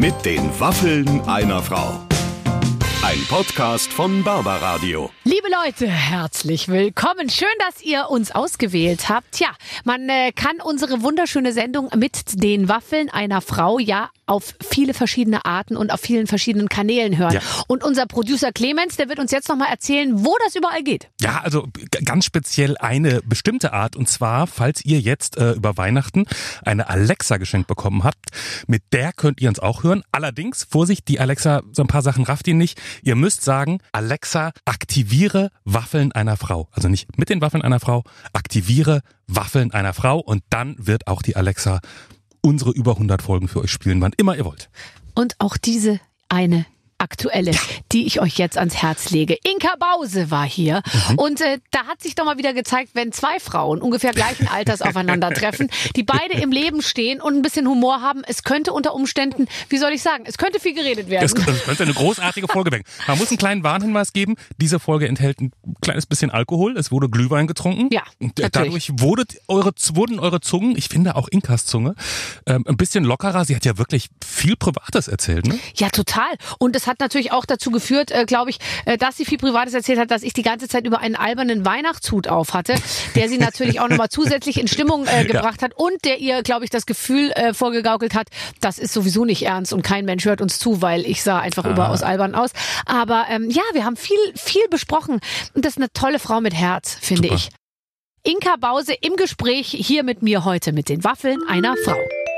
Mit den Waffeln einer Frau. Ein Podcast von Barbaradio. Liebe Leute, herzlich willkommen. Schön, dass ihr uns ausgewählt habt. Tja, man kann unsere wunderschöne Sendung mit den Waffeln einer Frau ja auf viele verschiedene Arten und auf vielen verschiedenen Kanälen hören. Ja. Und unser Producer Clemens, der wird uns jetzt nochmal erzählen, wo das überall geht. Ja, also ganz speziell eine bestimmte Art. Und zwar, falls ihr jetzt über Weihnachten eine Alexa geschenkt bekommen habt, mit der könnt ihr uns auch hören. Allerdings, Vorsicht, die Alexa, so ein paar Sachen rafft ihr nicht. Ihr müsst sagen, Alexa, aktiviere Waffeln einer Frau. Also nicht mit den Waffeln einer Frau, aktiviere Waffeln einer Frau. Und dann wird auch die Alexa unsere über 100 Folgen für euch spielen, wann immer ihr wollt. Und auch diese eine aktuelle, die ich euch jetzt ans Herz lege. Inka Bause war hier und da hat sich doch mal wieder gezeigt, wenn zwei Frauen ungefähr gleichen Alters aufeinandertreffen, die beide im Leben stehen und ein bisschen Humor haben, es könnte unter Umständen, wie soll ich sagen, es könnte viel geredet werden. Es könnte eine großartige Folge werden. Man muss einen kleinen Warnhinweis geben, diese Folge enthält ein kleines bisschen Alkohol, es wurde Glühwein getrunken. Ja, und dadurch wurden eure Zungen, ich finde auch Inkas Zunge, ein bisschen lockerer. Sie hat ja wirklich viel Privates erzählt, ne? Ja, total. Und es hat natürlich auch dazu geführt, glaube ich, dass sie viel Privates erzählt hat, dass ich die ganze Zeit über einen albernen Weihnachtshut auf hatte, der sie natürlich auch nochmal zusätzlich in Stimmung gebracht hat und der ihr, glaube ich, das Gefühl vorgegaukelt hat, das ist sowieso nicht ernst und kein Mensch hört uns zu, weil ich sah einfach überaus albern aus. Aber ja, wir haben viel besprochen und das ist eine tolle Frau mit Herz, finde ich. Inka Bause im Gespräch hier mit mir heute mit den Waffeln einer Frau.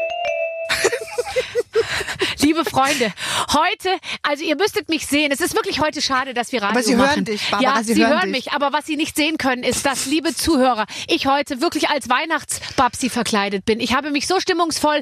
Liebe Freunde, heute, also ihr müsstet mich sehen. Es ist wirklich heute schade, dass wir Radio machen. Aber Sie hören dich, Barbara, ja, Sie hören mich. Aber was Sie nicht sehen können, ist, dass, liebe Zuhörer, ich heute wirklich als Weihnachtsbabsi verkleidet bin. Ich habe mich so stimmungsvoll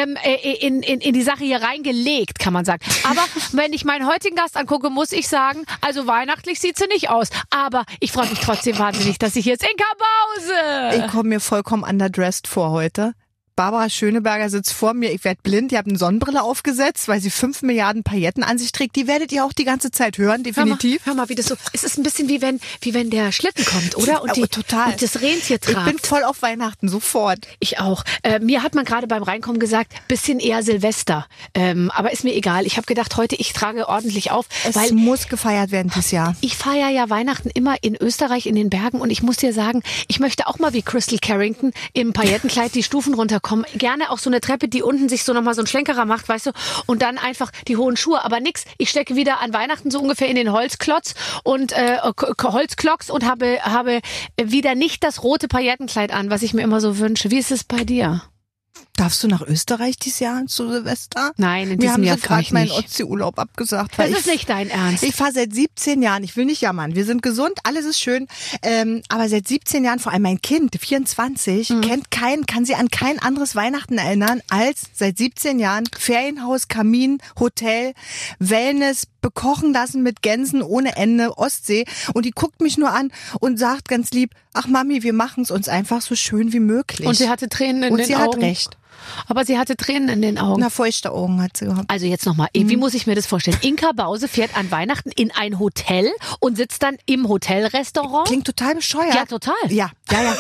in die Sache hier reingelegt, kann man sagen. Aber wenn ich meinen heutigen Gast angucke, muss ich sagen, also weihnachtlich sieht sie nicht aus. Aber ich freue mich trotzdem wahnsinnig, dass ich hier ist. Inka Bause! Ich komme mir vollkommen underdressed vor heute. Barbara Schöneberger sitzt vor mir, ich werde blind, ihr habt eine Sonnenbrille aufgesetzt, weil sie 5 Milliarden Pailletten an sich trägt. Die werdet ihr auch die ganze Zeit hören, definitiv. Hör mal, wie das so, es ist ein bisschen wie wenn der Schlitten kommt, oder? Und total. Und das Rentier trabt. Ich bin voll auf Weihnachten, sofort. Ich auch. Mir hat man gerade beim Reinkommen gesagt, bisschen eher Silvester. Aber ist mir egal. Ich habe gedacht, heute, ich trage ordentlich auf. Es muss gefeiert werden dieses Jahr. Ich feiere ja Weihnachten immer in Österreich in den Bergen und ich muss dir sagen, ich möchte auch mal wie Crystal Carrington im Paillettenkleid die Stufen runterkommen. Gerne auch so eine Treppe, die unten sich so nochmal so ein Schlenkerer macht, weißt du, und dann einfach die hohen Schuhe. Aber nix, ich stecke wieder an Weihnachten so ungefähr in den Holzklotz und Holzklocks und habe wieder nicht das rote Paillettenkleid an, was ich mir immer so wünsche. Wie ist es bei dir? Darfst du nach Österreich dieses Jahr zu Silvester? Nein, in diesem Jahr fahre ich nicht. Wir haben gerade meinen Ostsee-Urlaub abgesagt. Das ist nicht dein Ernst. Ich fahre seit 17 Jahren, ich will nicht jammern, wir sind gesund, alles ist schön, aber seit 17 Jahren, vor allem mein Kind, 24, kann sie an kein anderes Weihnachten erinnern, als seit 17 Jahren Ferienhaus, Kamin, Hotel, Wellness, bekochen lassen mit Gänsen ohne Ende, Ostsee. Und die guckt mich nur an und sagt ganz lieb, ach Mami, wir machen es uns einfach so schön wie möglich. Und sie hatte Tränen in den Augen. Und sie hat recht. Aber sie hatte Tränen in den Augen. Na, feuchte Augen hat sie gehabt. Also jetzt nochmal, wie muss ich mir das vorstellen? Inka Bause fährt an Weihnachten in ein Hotel und sitzt dann im Hotelrestaurant? Klingt total bescheuert. Ja, total. Ja.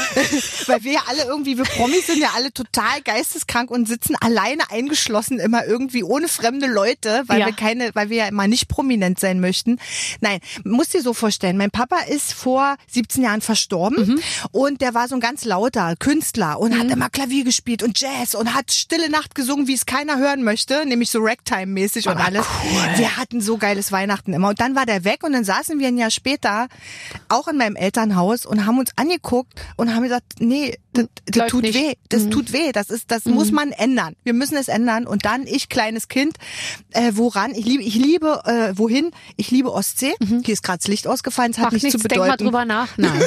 Weil wir ja alle irgendwie, wir Promis sind ja alle total geisteskrank und sitzen alleine eingeschlossen immer irgendwie ohne fremde Leute, weil wir ja immer nicht prominent sein möchten. Nein, musst dir so vorstellen, mein Papa ist vor 17 Jahren verstorben und der war so ein ganz lauter Künstler und hat immer Klavier gespielt und Jazz und hat Stille Nacht gesungen, wie es keiner hören möchte, nämlich so Ragtime-mäßig und alles. Cool. Wir hatten so geiles Weihnachten immer. Und dann war der weg und dann saßen wir ein Jahr später auch in meinem Elternhaus und haben uns angeguckt und haben gesagt, nee, das tut weh. Das tut weh. Das muss man ändern. Wir müssen es ändern. Und dann, ich, kleines Kind, woran? Ich liebe, wohin? Ich liebe Ostsee. Hier ist gerade das Licht ausgefallen. Es hat nichts zu bedeuten. Denk mal drüber nach. Nein.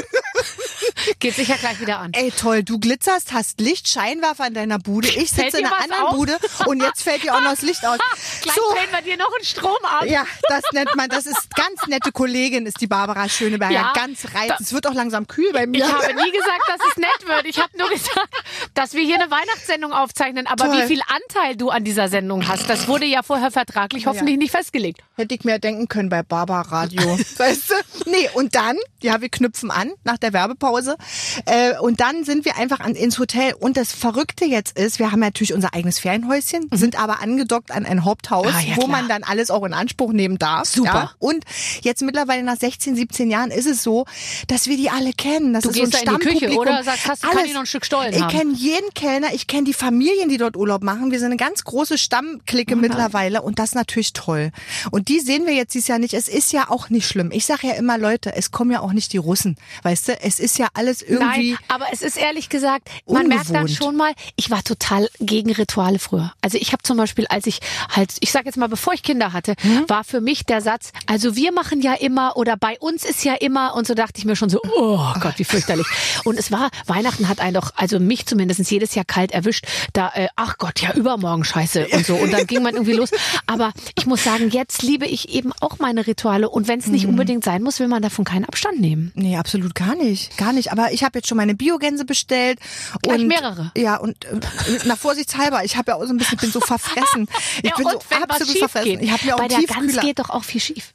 Geht sicher gleich wieder an. Ey, toll. Du glitzerst, hast Licht, Scheinwerfer in deiner Bude. Ich sitze in einer anderen Bude und jetzt fällt dir auch noch das Licht aus. Gleich drehen wir dir noch einen Strom ab. Ja, das nennt man, das ist ganz nette Kollegin, ist die Barbara Schöneberger. Ja, ganz reizend. Es wird auch langsam kühl bei mir. Ich habe nie gesagt, dass es nett wird. Ich habe nur gesagt, dass wir hier eine Weihnachtssendung aufzeichnen. Aber toll. Wie viel Anteil du an dieser Sendung hast, das wurde ja vorher vertraglich hoffentlich nicht festgelegt. Hätte ich mir denken können bei Barbaradio. Weißt du? Nee, und dann, ja, wir knüpfen an nach der Werbepause. Hause. Und dann sind wir einfach ins Hotel. Und das Verrückte jetzt ist, wir haben natürlich unser eigenes Ferienhäuschen, sind aber angedockt an ein Haupthaus, wo man dann alles auch in Anspruch nehmen darf. Super. Ja? Und jetzt mittlerweile nach 16, 17 Jahren ist es so, dass wir die alle kennen. Das Du ist gehst so ein da in die Küche Stammpublikum. oder sagst, kann ich noch ein Stück Stollen Ich haben? kenne jeden Kellner, ich kenne die Familien, die dort Urlaub machen. Wir sind eine ganz große Stammklicke mittlerweile und das ist natürlich toll. Und die sehen wir jetzt dieses Jahr nicht. Es ist ja auch nicht schlimm. Ich sage ja immer, Leute, es kommen ja auch nicht die Russen. Weißt du, es ist ja alles irgendwie... Nein, aber es ist ehrlich gesagt, man merkt dann ungewohnt. schon mal, ich war total gegen Rituale früher. Also ich habe zum Beispiel, als ich halt, ich sag jetzt mal, bevor ich Kinder hatte, war für mich der Satz, also wir machen ja immer oder bei uns ist ja immer und so dachte ich mir schon so, oh Gott, wie fürchterlich. Und es war, Weihnachten hat einen doch, also mich zumindest jedes Jahr kalt erwischt, da, ach Gott, ja übermorgen scheiße und so. Und dann ging man irgendwie los. Aber ich muss sagen, jetzt liebe ich eben auch meine Rituale und wenn es nicht unbedingt sein muss, will man davon keinen Abstand nehmen. Nee, absolut gar nicht. Gar nicht. Aber ich habe jetzt schon meine Biogänse bestellt. Gleich und mehrere? Ja, und nach Vorsichtshalber, ich habe ja auch so ein bisschen, bin so verfressen. Ich bin so wenn was absolut schief verfressen. geht. Ich habe mir auch bei einen der Gans Tiefkühler. geht doch auch viel schief.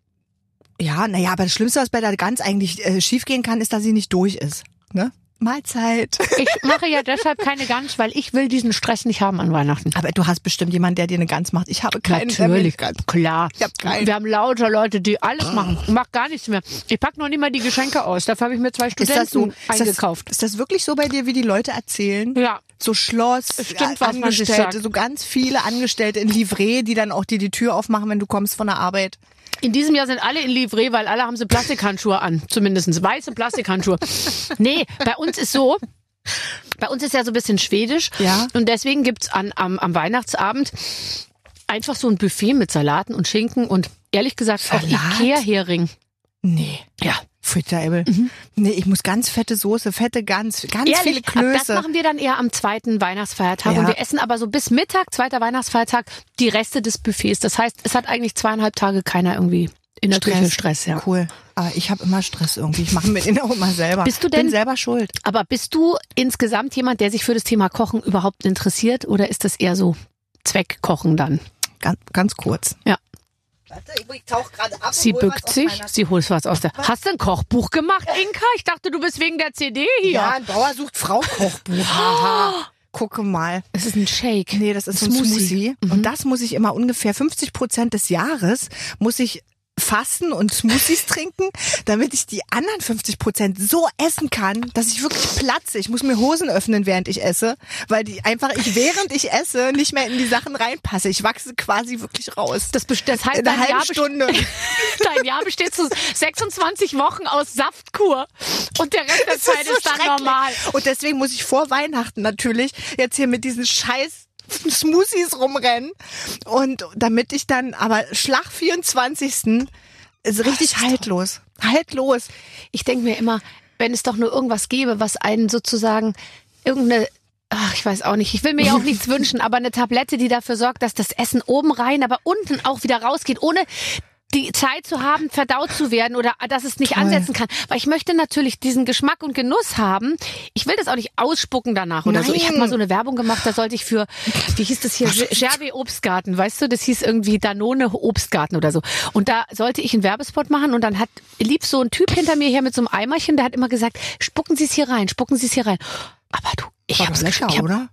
Ja, naja, aber das Schlimmste, was bei der Gans eigentlich schief gehen kann, ist, dass sie nicht durch ist. Ne? Mahlzeit. Ich mache ja deshalb keine Gans, weil ich will diesen Stress nicht haben an Weihnachten. Aber du hast bestimmt jemanden, der dir eine Gans macht. Ich habe keinen. Natürlich, Gans. klar. Ich hab keinen. Wir haben lauter Leute, die alles machen. Ich mach gar nichts mehr. Ich pack noch nicht mal die Geschenke aus. Dafür habe ich mir 2 Ist das Studenten so? eingekauft. Ist das wirklich so bei dir, wie die Leute erzählen? Ja. So Schloss, Stimmt, was man sich Angestellte, sagt. so ganz viele Angestellte in Livret, die dann auch dir die Tür aufmachen, wenn du kommst von der Arbeit. In diesem Jahr sind alle in Livret, weil alle haben sie Plastikhandschuhe an. Zumindest weiße Plastikhandschuhe. Nee, bei uns ist so, bei uns ist ja so ein bisschen schwedisch. Ja. Und deswegen gibt's am Weihnachtsabend einfach so ein Buffet mit Salaten und Schinken und ehrlich gesagt auch Salat? Ikea-Hering. Nee. Ja. Futterebel. Nee, ich muss ganz fette Soße, fette Gans, ganz viele Ehrlich, das Klöße. machen wir dann eher am 2. Weihnachtsfeiertag. Ja. Und wir essen aber so bis Mittag, 2. Weihnachtsfeiertag, die Reste des Buffets. Das heißt, es hat eigentlich 2,5 Tage keiner irgendwie in der Küche Stress. Ja. Cool. Aber ich habe immer Stress irgendwie. Ich mache mir den auch immer selber. Bist du denn- Bin selber schuld. Aber bist du insgesamt jemand, der sich für das Thema Kochen überhaupt interessiert? Oder ist das eher so Zweckkochen dann? Ganz kurz. Ja. Warte, ich tauche gerade ab. Sie bückt sich, sie holt was aus der... Hast du ein Kochbuch gemacht, Inka? Ich dachte, du bist wegen der CD hier. Ja, ein Bauer sucht Frau Kochbuch. Haha. Gucke mal. Es ist ein Shake. Nee, das ist so ein Smoothie. Und das muss ich immer ungefähr 50% des Jahres muss ich fasten und Smoothies trinken, damit ich die anderen 50% so essen kann, dass ich wirklich platze. Ich muss mir Hosen öffnen, während ich esse, weil während ich esse, nicht mehr in die Sachen reinpasse. Ich wachse quasi wirklich raus. Das heißt, in einer halben Stunde. Dein Jahr besteht zu 26 Wochen aus Saftkur. Und der Rest der Zeit ist dann schrecklich. normal. Und deswegen muss ich vor Weihnachten natürlich jetzt hier mit diesen scheiß Smoothies rumrennen. Und damit ich dann, aber Schlag 24. ist richtig haltlos. Haltlos. Ich denke mir immer, wenn es doch nur irgendwas gäbe, was einen sozusagen irgendeine... Ach, ich weiß auch nicht. Ich will mir ja auch nichts wünschen, aber eine Tablette, die dafür sorgt, dass das Essen oben rein, aber unten auch wieder rausgeht, ohne die Zeit zu haben, verdaut zu werden oder dass es nicht ansetzen kann. Weil ich möchte natürlich diesen Geschmack und Genuss haben. Ich will das auch nicht ausspucken danach oder so. Ich habe mal so eine Werbung gemacht, da sollte ich für, wie hieß das hier, Gervais Obstgarten, weißt du, das hieß irgendwie Danone Obstgarten oder so. Und da sollte ich einen Werbespot machen und dann lief so ein Typ hinter mir her mit so einem Eimerchen, der hat immer gesagt, spucken Sie es hier rein, spucken Sie es hier rein. Aber du, ich War habe lecker, oder?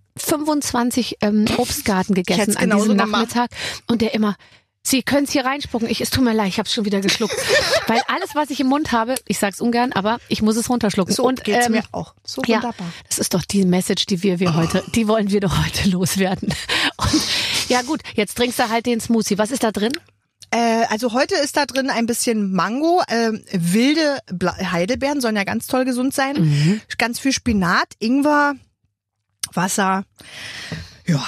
25 Obstgarten gegessen hätt's an genauso diesem gemacht. Nachmittag und der immer, Sie können es hier reinspucken. Es tut mir leid, ich habe es schon wieder geschluckt. Weil alles, was ich im Mund habe, ich sag's ungern, aber ich muss es runterschlucken. So und geht's mir auch. So ja, wunderbar. das ist doch die Message, die die wollen wir doch heute loswerden. Und ja gut, jetzt trinkst du halt den Smoothie. Was ist da drin? Also heute ist da drin ein bisschen Mango, wilde Heidelbeeren, sollen ja ganz toll gesund sein. Ganz viel Spinat, Ingwer, Wasser. Ja.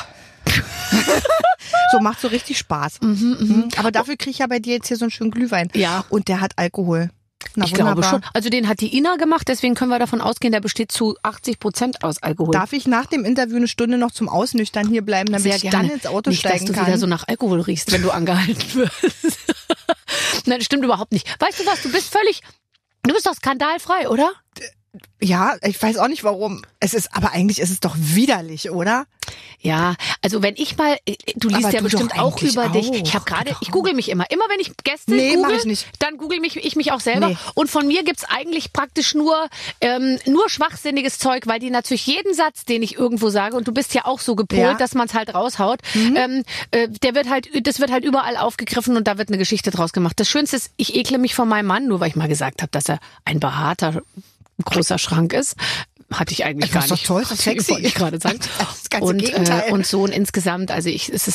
So macht so richtig Spaß. Aber dafür kriege ich ja bei dir jetzt hier so einen schönen Glühwein. Ja. Und der hat Alkohol. Na, Ich glaube wunderbar. schon. Also den hat die Ina gemacht, deswegen können wir davon ausgehen, der besteht zu 80% aus Alkohol. Darf ich nach dem Interview eine Stunde noch zum Ausnüchtern hier bleiben, damit Sehr ich gerne. dann ins Auto nicht, steigen dass du kann? wieder so nach Alkohol riechst, wenn du angehalten wirst. Nein, das stimmt überhaupt nicht. Weißt du was, du bist doch skandalfrei, oder? ja, ich weiß auch nicht warum. Aber eigentlich ist es doch widerlich, oder? Ja, also wenn ich mal, du liest Aber ja du bestimmt doch auch eigentlich über dich. auch. Ich google mich immer. Immer wenn ich Gäste mach google, ich nicht. dann google ich mich auch selber. Nee. Und von mir gibt's eigentlich praktisch nur schwachsinniges Zeug, weil die natürlich jeden Satz, den ich irgendwo sage, und du bist ja auch so gepolt, dass man es halt raushaut, das wird halt überall aufgegriffen und da wird eine Geschichte draus gemacht. Das Schönste ist, ich ekle mich von meinem Mann, nur weil ich mal gesagt habe, dass er ein beharter, großer Schrank ist. Hatte ich eigentlich gar nicht. Das ist doch toll, das ist sexy. Wollte ich gerade sagen. Das ganze Gegenteil. Und so und insgesamt, also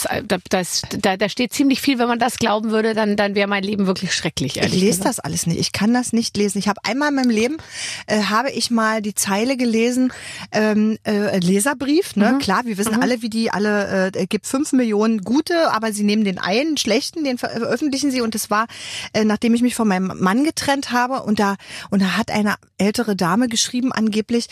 da steht ziemlich viel, wenn man das glauben würde, dann wäre mein Leben wirklich schrecklich. Ich lese das alles nicht. Ich kann das nicht lesen. Ich habe einmal in meinem Leben, habe ich mal die Zeile gelesen, Leserbrief, ne? Klar, wir wissen alle, wie die alle, gibt 5 Millionen gute, aber sie nehmen den einen schlechten, den veröffentlichen sie und das war, nachdem ich mich von meinem Mann getrennt habe und da hat eine ältere Dame geschrieben angeblich,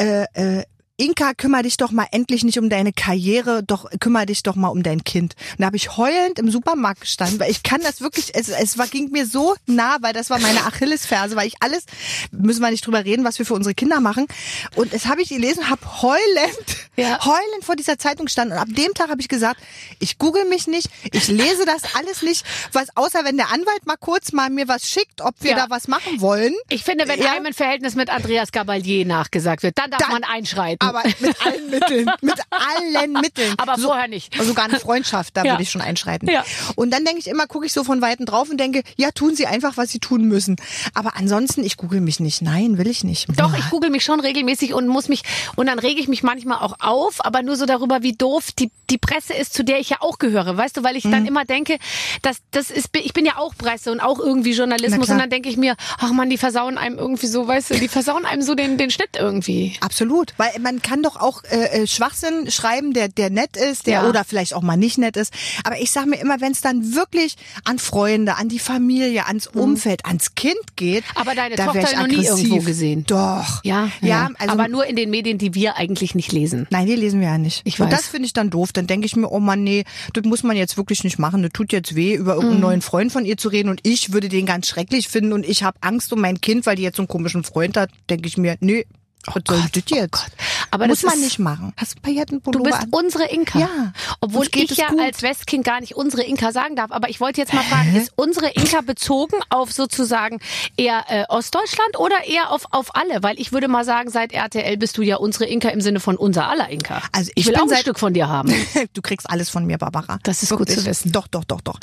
Inka, kümmere dich doch mal endlich nicht um deine Karriere, doch kümmere dich doch mal um dein Kind. Und da habe ich heulend im Supermarkt gestanden, weil ich kann das wirklich, ging mir so nah, weil das war meine Achillesferse, weil ich alles, müssen wir nicht drüber reden, was wir für unsere Kinder machen. Und das habe ich gelesen, habe heulend vor dieser Zeitung gestanden. Und ab dem Tag habe ich gesagt, ich google mich nicht, ich lese das alles nicht, außer wenn der Anwalt mal kurz mir was schickt, ob wir da was machen wollen. Ich finde, wenn einem ein Verhältnis mit Andreas Gabalier nachgesagt wird, dann darf man einschreiten. Aber mit allen Mitteln. Aber vorher nicht. Sogar eine Freundschaft, da würde ich schon einschreiten. Ja. Und dann denke ich immer, gucke ich so von Weitem drauf und denke, ja, tun sie einfach, was sie tun müssen. Aber ansonsten, ich google mich nicht. Nein, will ich nicht. Doch, ich google mich schon regelmäßig und dann rege ich mich manchmal auch auf, aber nur so darüber, wie doof die Presse ist, zu der ich ja auch gehöre. Weißt du, weil ich dann immer denke, ich bin ja auch Presse und auch irgendwie Journalismus und dann denke ich mir, ach man, die versauen einem irgendwie so, weißt du, die versauen einem so den Schnitt irgendwie. Absolut, weil man kann doch auch Schwachsinn schreiben, der nett ist, oder vielleicht auch mal nicht nett ist. Aber ich sage mir immer, wenn es dann wirklich an Freunde, an die Familie, ans Umfeld, ans Kind geht. Aber deine Tochter hat noch nie irgendwo gesehen. Doch. Ja. Also, aber nur in den Medien, die wir eigentlich nicht lesen. Nein, die lesen wir ja nicht. Ich weiß. Und das finde ich dann doof. Dann denke ich mir, oh Mann, nee, das muss man jetzt wirklich nicht machen. Das tut jetzt weh, über irgendeinen neuen Freund von ihr zu reden. Und ich würde den ganz schrecklich finden. Und ich habe Angst um mein Kind, weil die jetzt so einen komischen Freund hat. Denke ich mir, nee. Was soll das jetzt? Aber muss man nicht machen. Hast du Paillettenpullover? Du bist unsere Inka. Ja. Obwohl ich ja als Westkind gar nicht unsere Inka sagen darf. Aber ich wollte jetzt mal fragen, ist unsere Inka bezogen auf sozusagen eher Ostdeutschland oder eher auf alle? Weil ich würde mal sagen, seit RTL bist du ja unsere Inka im Sinne von unser aller Inka. Also ich will auch ein Stück von dir haben. Du kriegst alles von mir, Barbara. Das ist wirklich gut zu wissen. Doch.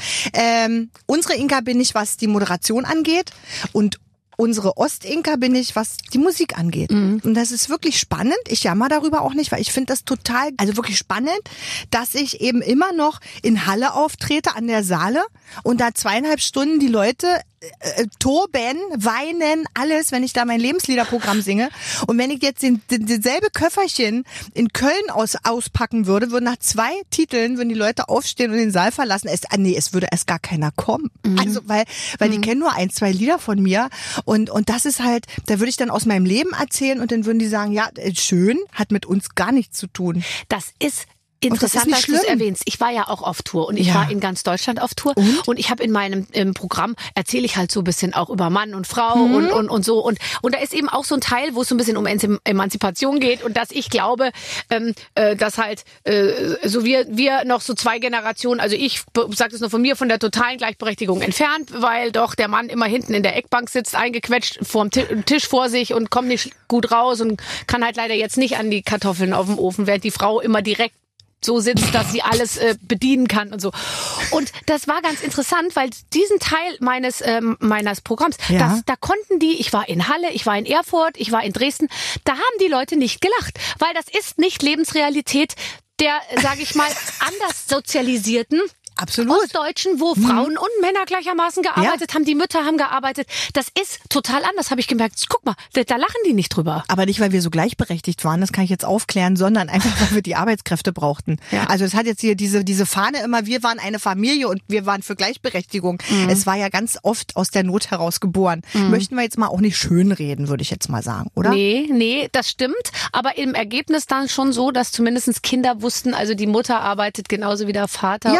Unsere Inka bin ich, was die Moderation angeht. Und unsere Ostinka bin ich, was die Musik angeht. Und das ist wirklich spannend. Ich jammer darüber auch nicht, weil ich finde das wirklich spannend, dass ich eben immer noch in Halle auftrete an der Saale und da 2,5 Stunden die Leute toben, weinen, alles, wenn ich da mein Lebensliederprogramm singe. Und wenn ich jetzt dasselbe Köfferchen in Köln auspacken würde, würden nach 2 Titeln, würden die Leute aufstehen und den Saal verlassen. Es würde erst gar keiner kommen. Also, weil die kennen nur 1, 2 Lieder von mir. Und das ist halt, da würde ich dann aus meinem Leben erzählen und dann würden die sagen, ja, schön, hat mit uns gar nichts zu tun. Das ist interessant, dass du es erwähnst. Ich war ja auch auf Tour und ich war in ganz Deutschland auf Tour und ich habe in meinem Programm erzähle ich halt so ein bisschen auch über Mann und Frau und so und da ist eben auch so ein Teil, wo es so ein bisschen um Emanzipation geht und dass ich glaube, dass halt so wir noch so 2 Generationen, also ich sage das nur von mir, von der totalen Gleichberechtigung entfernt, weil doch der Mann immer hinten in der Eckbank sitzt, eingequetscht vorm Tisch vor sich und kommt nicht gut raus und kann halt leider jetzt nicht an die Kartoffeln auf dem Ofen, während die Frau immer direkt so sitzt, dass sie alles bedienen kann und so. Und das war ganz interessant, weil diesen Teil meines Programms, da konnten ich war in Halle, ich war in Erfurt, ich war in Dresden, da haben die Leute nicht gelacht, weil das ist nicht Lebensrealität der, sage ich mal, anders sozialisierten Ostdeutschen, wo Frauen und Männer gleichermaßen gearbeitet haben, die Mütter haben gearbeitet. Das ist total anders, habe ich gemerkt. Guck mal, da lachen die nicht drüber. Aber nicht, weil wir so gleichberechtigt waren, das kann ich jetzt aufklären, sondern einfach, weil wir die Arbeitskräfte brauchten. Ja. Also es hat jetzt hier diese Fahne immer, wir waren eine Familie und wir waren für Gleichberechtigung. Es war ja ganz oft aus der Not heraus geboren. Möchten wir jetzt mal auch nicht schönreden, würde ich jetzt mal sagen, oder? Nee, das stimmt. Aber im Ergebnis dann schon so, dass zumindest Kinder wussten, also die Mutter arbeitet genauso wie der Vater. Ja, es hat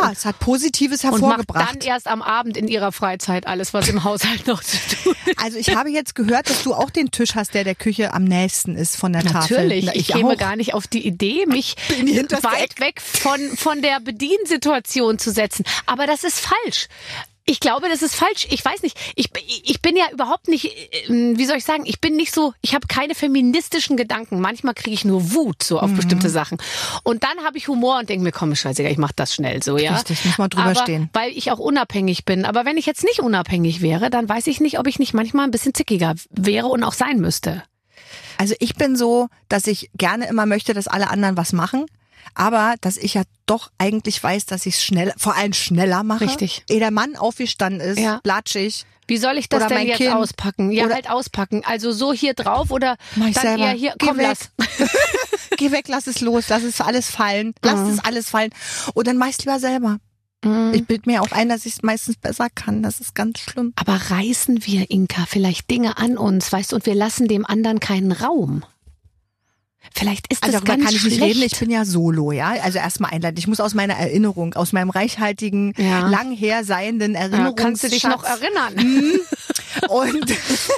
Positives und hervorgebracht. macht dann erst am Abend in ihrer Freizeit alles, was im Haushalt noch zu tun ist. Also ich habe jetzt gehört, dass du auch den Tisch hast, der Küche am nächsten ist von der Tafel. Natürlich, ich käme gar nicht auf die Idee, mich weit weg von der Bediensituation zu setzen. Aber das ist falsch. Ich glaube, das ist falsch. Ich weiß nicht. Ich bin ja überhaupt nicht, wie soll ich sagen, ich habe keine feministischen Gedanken. Manchmal kriege ich nur Wut so auf bestimmte Sachen. Und dann habe ich Humor und denke mir, komm, scheißegal, ich mach das schnell so, ja. Richtig, muss mal drüber stehen. Weil ich auch unabhängig bin. Aber wenn ich jetzt nicht unabhängig wäre, dann weiß ich nicht, ob ich nicht manchmal ein bisschen zickiger wäre und auch sein müsste. Also ich bin so, dass ich gerne immer möchte, dass alle anderen was machen. Aber dass ich ja doch eigentlich weiß, dass ich es vor allem schneller mache. Richtig. Ehe der Mann aufgestanden ist, latschig. Wie soll ich das denn jetzt auspacken? Ja, halt auspacken. Also so hier drauf oder dann selber. Eher hier, komm, lass. Geh weg, lass es los, lass es alles fallen. Lass es alles fallen. Und dann mach ich's lieber selber. Ich bilde mir auch ein, dass ich es meistens besser kann. Das ist ganz schlimm. Aber reißen wir, Inka, vielleicht Dinge an uns, weißt du, und wir lassen dem anderen keinen Raum? Vielleicht ist das darüber ganz kann ich nicht schlecht. reden, ich bin ja solo, ja. Also erstmal einleiten. Ich muss aus meiner Erinnerung, aus meinem reichhaltigen, lang her seienden Erinnerungsschatz. Kannst du dich noch erinnern? Und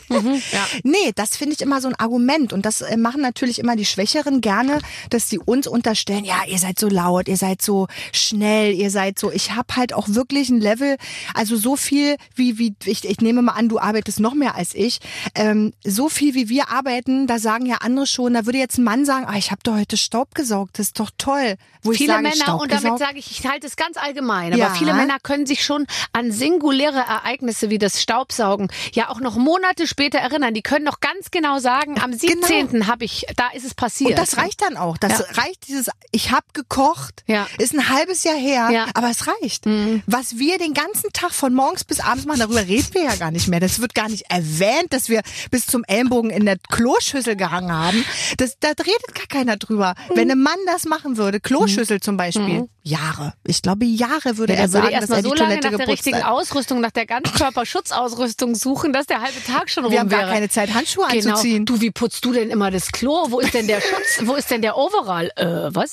nee, das finde ich immer so ein Argument. Und das machen natürlich immer die Schwächeren gerne, dass sie uns unterstellen, ja, ihr seid so laut, ihr seid so schnell, ihr seid so. Ich habe halt auch wirklich ein Level, also so viel wie ich nehme mal an, du arbeitest noch mehr als ich. So viel wie wir arbeiten, da sagen ja andere schon, da würde jetzt ein Mann sagen, ich habe doch heute Staub gesaugt, das ist doch toll. Wo Viele ich sage, Männer, und damit sage ich halte es ganz allgemein, aber viele Männer können sich schon an singuläre Ereignisse wie das Staubsaugen ja auch noch Monate später erinnern. Die können noch ganz genau sagen, am 17. da ist es passiert. Und das reicht dann auch. Das reicht ich habe gekocht, ist ein halbes Jahr her, aber es reicht. Was wir den ganzen Tag von morgens bis abends machen, darüber reden wir ja gar nicht mehr. Das wird gar nicht erwähnt, dass wir bis zum Ellenbogen in der Kloschüssel gehangen haben. Da redet gar keiner drüber. Wenn ein Mann das machen würde, Kloschüssel zum Beispiel, Jahre. Ich glaube, Jahre würde er sagen, dass er die so Toilette lange nach der geputzt richtigen hat. Ausrüstung, nach der Ganzkörperschutzausrüstung suchen, dass der halbe Tag schon rum wäre. Wir haben gar keine Zeit, Handschuhe anzuziehen. Du, wie putzt du denn immer das Klo? Wo ist denn der Schutz? Wo ist denn der Overall? Was?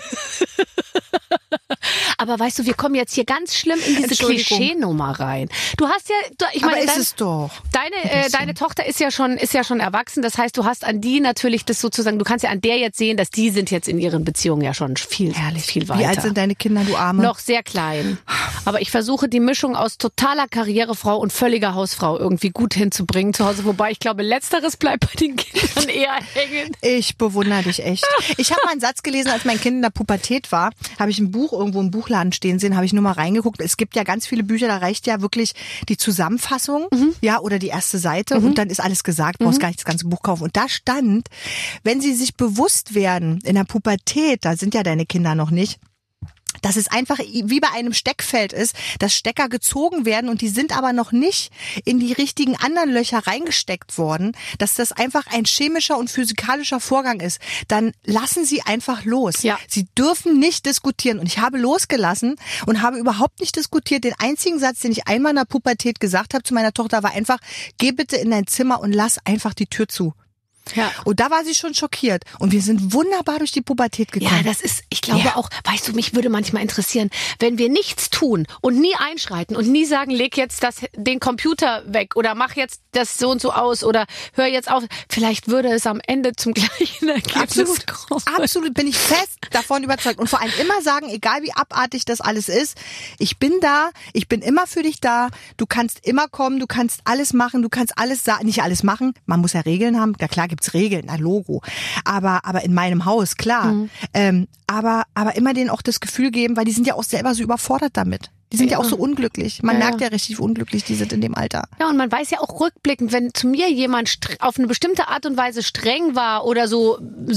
Aber weißt du, wir kommen jetzt hier ganz schlimm in diese Klischee-Nummer rein. Du hast ja, ich meine, aber ist es doch. Deine Tochter ist ja schon erwachsen. Das heißt, du hast an die natürlich das sozusagen, du kannst ja an der jetzt sehen, dass die sind jetzt in ihren Beziehungen ja schon viel weiter. Wie alt sind deine Kinder, du Arme? Noch sehr klein. Aber ich versuche die Mischung aus totaler Karrierefrau und völliger Hausfrau irgendwie gut hinzubringen zu Hause. Wobei ich glaube, letzteres bleibt bei den Kindern eher hängen. Ich bewundere dich echt. Ich habe mal einen Satz gelesen, als mein Kind in der Pubertät war, habe ich ein Buch irgendwo im Buchladen stehen sehen, habe ich nur mal reingeguckt. Es gibt ja ganz viele Bücher, da reicht ja wirklich die Zusammenfassung, oder die erste Seite und dann ist alles gesagt, brauchst gar nicht das ganze Buch kaufen. Und da stand, wenn sie sich bewusst werden, in der Pubertät, da sind ja deine Kinder noch nicht, dass es einfach wie bei einem Steckfeld ist, dass Stecker gezogen werden und die sind aber noch nicht in die richtigen anderen Löcher reingesteckt worden, dass das einfach ein chemischer und physikalischer Vorgang ist, dann lassen Sie einfach los. Ja. Sie dürfen nicht diskutieren und ich habe losgelassen und habe überhaupt nicht diskutiert. Den einzigen Satz, den ich einmal in der Pubertät gesagt habe zu meiner Tochter, war einfach, geh bitte in dein Zimmer und lass einfach die Tür zu. Ja. Und da war sie schon schockiert. Und wir sind wunderbar durch die Pubertät gekommen. Ja, das ist, ich glaube auch, weißt du, mich würde manchmal interessieren, wenn wir nichts tun und nie einschreiten und nie sagen, leg jetzt den Computer weg oder mach jetzt das so und so aus oder hör jetzt auf, vielleicht würde es am Ende zum gleichen Ergebnis kommen. Absolut, bin ich fest davon überzeugt. Und vor allem immer sagen, egal wie abartig das alles ist, ich bin da, ich bin immer für dich da, du kannst immer kommen, du kannst alles machen, du kannst alles sagen, nicht alles machen, man muss ja Regeln haben, ja klar gibt's Regeln, na Logo, aber in meinem Haus, klar, aber immer denen auch das Gefühl geben, weil die sind ja auch selber so überfordert damit. Die sind ja auch so unglücklich. Man merkt ja richtig, wie unglücklich die sind in dem Alter. Ja, und man weiß ja auch rückblickend, wenn zu mir jemand auf eine bestimmte Art und Weise streng war oder so,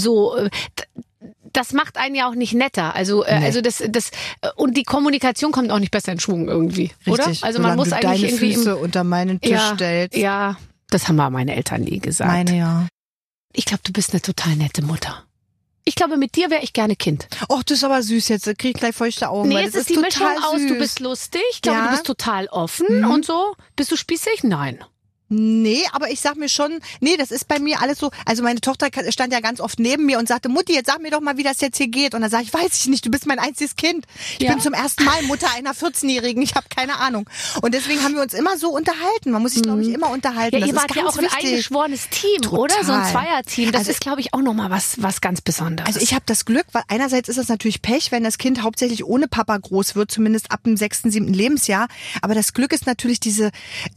das macht einen ja auch nicht netter. Also, also das und die Kommunikation kommt auch nicht besser in Schwung irgendwie, richtig, oder? Also man muss du eigentlich deine irgendwie Füße unter meinen Tisch stellst. Ja, das haben meine Eltern nie gesagt. Meine ja. Ich glaube, du bist eine total nette Mutter. Ich glaube, mit dir wäre ich gerne Kind. Och, das ist aber süß jetzt. Da krieg ich gleich feuchte Augen. Nee, es ist die Mischung aus, du bist lustig, ich glaube, du bist total offen und so. Bist du spießig? Nein. Nee, aber ich sag mir schon, das ist bei mir alles so, also meine Tochter stand ja ganz oft neben mir und sagte, Mutti, jetzt sag mir doch mal, wie das jetzt hier geht. Und dann sage ich, weiß ich nicht, du bist mein einziges Kind. Ich bin zum ersten Mal Mutter einer 14-Jährigen, ich habe keine Ahnung. Und deswegen haben wir uns immer so unterhalten. Man muss sich, glaube ich, immer unterhalten. Ja, das ihr wart ist ja ganz auch ein wichtig. eingeschworenes Team, Total. oder? So ein Zweierteam. Das Also ist, glaube ich, auch nochmal was ganz Besonderes. Also ich habe das Glück, weil einerseits ist das natürlich Pech, wenn das Kind hauptsächlich ohne Papa groß wird, zumindest ab dem 6., 7. Lebensjahr. Aber das Glück ist natürlich diese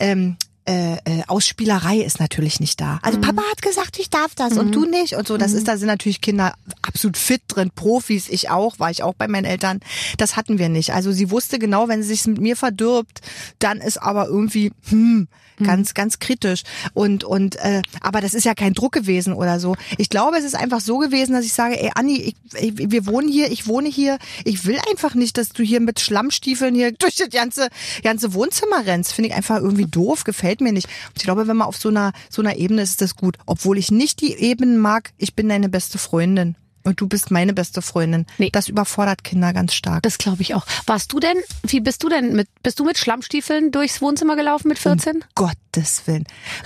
Ausspielerei ist natürlich nicht da. Also Papa hat gesagt, ich darf das und du nicht und so. Das ist, da sind natürlich Kinder absolut fit drin, Profis, war ich auch bei meinen Eltern. Das hatten wir nicht. Also sie wusste genau, wenn sie sich mit mir verdirbt, dann ist aber irgendwie ganz, ganz kritisch. Aber das ist ja kein Druck gewesen oder so. Ich glaube, es ist einfach so gewesen, dass ich sage, ey Anni, wir wohnen hier, ich wohne hier. Ich will einfach nicht, dass du hier mit Schlammstiefeln hier durch das ganze Wohnzimmer rennst. Finde ich einfach irgendwie doof, gefällt mir nicht. Und ich glaube, wenn man auf so einer Ebene ist, ist das gut. Obwohl ich nicht die Ebenen mag, ich bin deine beste Freundin. Und du bist meine beste Freundin. Nee. Das überfordert Kinder ganz stark. Das glaube ich auch. Bist du mit Schlammstiefeln durchs Wohnzimmer gelaufen mit 14? Um Gottes Willen.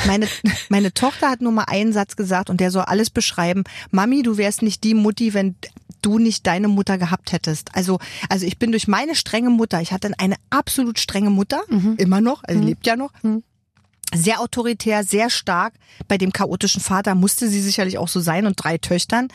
Meine Tochter hat nur mal einen Satz gesagt und der soll alles beschreiben. Mami, du wärst nicht die Mutti, wenn du nicht deine Mutter gehabt hättest. Also ich bin durch meine strenge Mutter, ich hatte eine absolut strenge Mutter, immer noch, also lebt ja noch. Sehr autoritär, sehr stark. Bei dem chaotischen Vater musste sie sicherlich auch so sein und 3 Töchtern.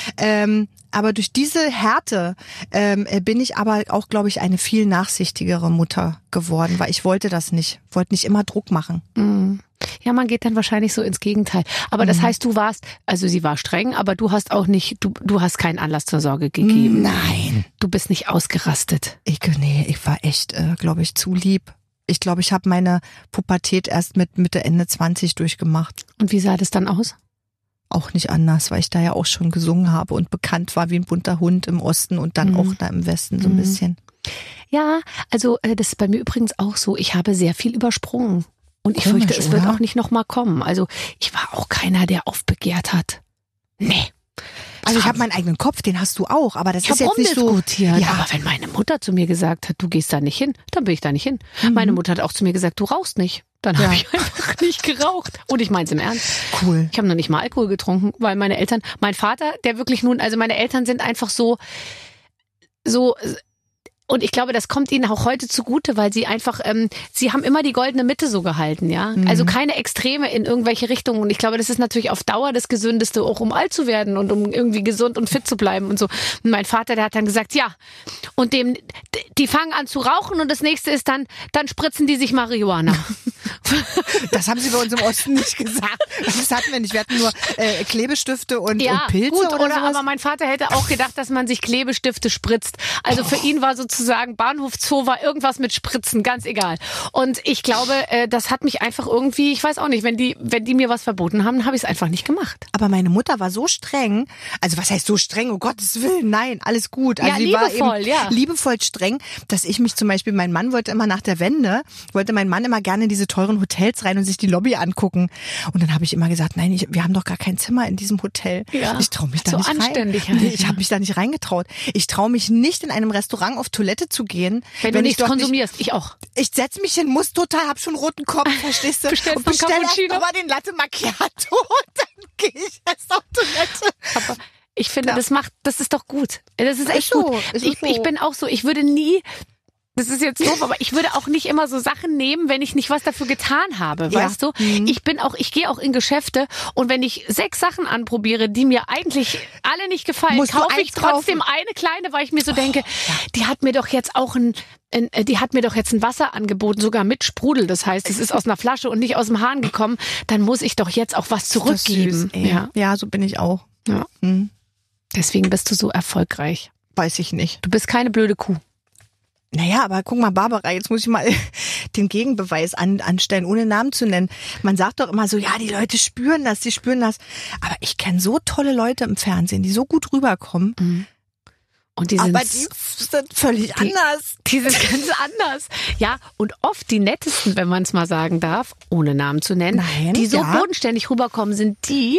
Aber durch diese Härte bin ich aber auch, glaube ich, eine viel nachsichtigere Mutter geworden, weil ich wollte das nicht. Wollte nicht immer Druck machen. Ja, man geht dann wahrscheinlich so ins Gegenteil. Aber das heißt, sie war streng, aber du hast auch nicht, du hast keinen Anlass zur Sorge gegeben. Nein. Du bist nicht ausgerastet. Ich war echt, glaube ich, zu lieb. Ich glaube, ich habe meine Pubertät erst mit Mitte, Ende 20 durchgemacht. Und wie sah das dann aus? Auch nicht anders, weil ich da ja auch schon gesungen habe und bekannt war wie ein bunter Hund im Osten und dann auch da im Westen so ein bisschen. Ja, also das ist bei mir übrigens auch so. Ich habe sehr viel übersprungen. Und ich fürchte, es wird auch nicht nochmal kommen. Also ich war auch keiner, der aufbegehrt hat. Nee. Also ich habe meinen eigenen Kopf, den hast du auch, aber das ist jetzt nicht so. Ja. Aber wenn meine Mutter zu mir gesagt hat, du gehst da nicht hin, dann bin ich da nicht hin. Meine Mutter hat auch zu mir gesagt, du rauchst nicht. Dann habe ich einfach nicht geraucht. Und ich meine es im Ernst. Cool. Ich habe noch nicht mal Alkohol getrunken, weil mein Vater, der wirklich meine Eltern sind einfach so, und ich glaube, das kommt ihnen auch heute zugute, weil sie einfach, sie haben immer die goldene Mitte so gehalten, ja. Also keine Extreme in irgendwelche Richtungen. Und ich glaube, das ist natürlich auf Dauer das Gesündeste, auch um alt zu werden und um irgendwie gesund und fit zu bleiben und so. Und mein Vater, der hat dann gesagt, ja, und die fangen an zu rauchen und das nächste ist dann spritzen die sich Marihuana. Das haben sie bei uns im Osten nicht gesagt. Das hatten wir nicht. Wir hatten nur Klebestifte und Pilze gut, oder sowas. Aber mein Vater hätte auch gedacht, dass man sich Klebestifte spritzt. Also für ihn war sozusagen Bahnhof Zoo war irgendwas mit Spritzen, ganz egal. Und ich glaube, das hat mich einfach irgendwie, ich weiß auch nicht, wenn die mir was verboten haben, habe ich es einfach nicht gemacht. Aber meine Mutter war so streng, also was heißt so streng, um Gottes Willen, nein, alles gut. Also sie liebevoll, war eben liebevoll streng, dass ich mich zum Beispiel, mein Mann wollte immer nach der Wende, immer gerne in diese teuren Hotels rein und sich die Lobby angucken. Und dann habe ich immer gesagt, nein, wir haben doch gar kein Zimmer in diesem Hotel. Ja, ich traue mich da nicht anständig rein. Ich habe mich da nicht reingetraut. Ich traue mich nicht, in einem Restaurant auf Toilette zu gehen. Wenn du nichts konsumierst, ich auch. Ich setze mich hin, hab schon roten Kopf, verstehst du? Bestell erst mal den Latte Macchiato und dann gehe ich erst auf Toilette. Aber ich finde, das ist doch gut. Das ist echt gut. Ich bin auch so, ich würde nie, das ist jetzt doof, aber ich würde auch nicht immer so Sachen nehmen, wenn ich nicht was dafür getan habe, weißt du? Ich gehe auch in Geschäfte und wenn ich 6 Sachen anprobiere, die mir eigentlich alle nicht gefallen, kaufe ich trotzdem eine kleine, weil ich mir so denke, die hat mir doch jetzt ein Wasser angeboten, sogar mit Sprudel. Das heißt, es ist aus einer Flasche und nicht aus dem Hahn gekommen. Dann muss ich doch jetzt auch was zurückgeben. Ja, so bin ich auch. Ja. Deswegen bist du so erfolgreich. Weiß ich nicht. Du bist keine blöde Kuh. Naja, aber guck mal, Barbara, jetzt muss ich mal den Gegenbeweis anstellen, ohne Namen zu nennen. Man sagt doch immer so, ja, die Leute spüren das, die spüren das. Aber ich kenne so tolle Leute im Fernsehen, die so gut rüberkommen. Mhm. Und die sind völlig anders. Die sind ganz anders. Ja, und oft die nettesten, wenn man es mal sagen darf, ohne Namen zu nennen, die so bodenständig rüberkommen, sind die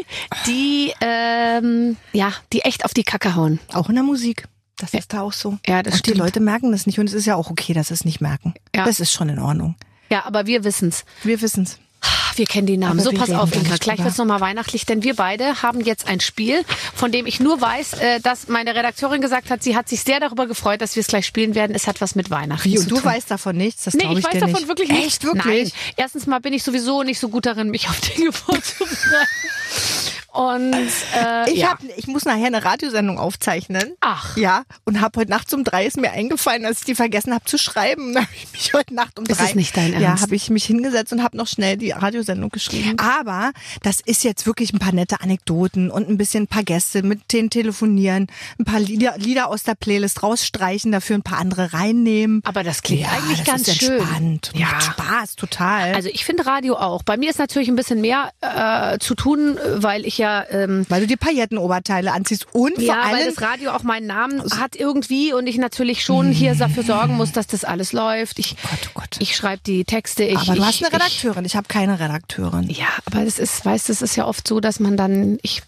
echt auf die Kacke hauen. Auch in der Musik. Das ist da auch so. Ja, das stimmt. Die Leute merken das nicht und es ist ja auch okay, dass sie es nicht merken. Ja. Das ist schon in Ordnung. Ja, aber wir wissen's. Wir wissen's. wir kennen die Namen. Aber So, wir pass reden auf, gar Inka. nicht Gleich drüber. wird's nochmal weihnachtlich, denn wir beide haben jetzt ein Spiel, von dem ich nur weiß, dass meine Redakteurin gesagt hat, sie hat sich sehr darüber gefreut, dass wir es gleich spielen werden. Es hat was mit Weihnachten Wie, zu und tun. du weißt davon nichts? Das Nee, glaube ich weiß dir davon nicht. wirklich nicht. Echt, wirklich? Nein. Erstens mal bin ich sowieso nicht so gut darin, mich auf Dinge vorzubereiten. Und Ich muss nachher eine Radiosendung aufzeichnen. Ach. Ja, und habe heute Nacht um 3 ist mir eingefallen, dass ich die vergessen habe zu schreiben. Da habe ich mich heute Nacht um 3. Ist es nicht dein Ja, Ernst? habe ich mich hingesetzt und habe noch schnell die Radiosendung geschrieben. Aber das ist jetzt wirklich ein paar nette Anekdoten und ein paar Gäste, mit denen telefonieren, ein paar Lieder aus der Playlist rausstreichen, dafür ein paar andere reinnehmen. Aber das klingt eigentlich das ganz ist schön. entspannt. Ja. Macht Spaß, total. Also ich finde Radio auch. Bei mir ist natürlich ein bisschen mehr zu tun, weil ich ja weil du die Paillettenoberteile anziehst und vor ja, weil allem das Radio auch meinen Namen hat irgendwie und ich natürlich schon hier dafür sorgen muss, dass das alles läuft. Oh Gott. Ich schreibe die Texte. Aber du hast eine Redakteurin, ich habe keine Redakteurin. Ja, aber das ist, weißt du, es ist ja oft so, dass man dann, ich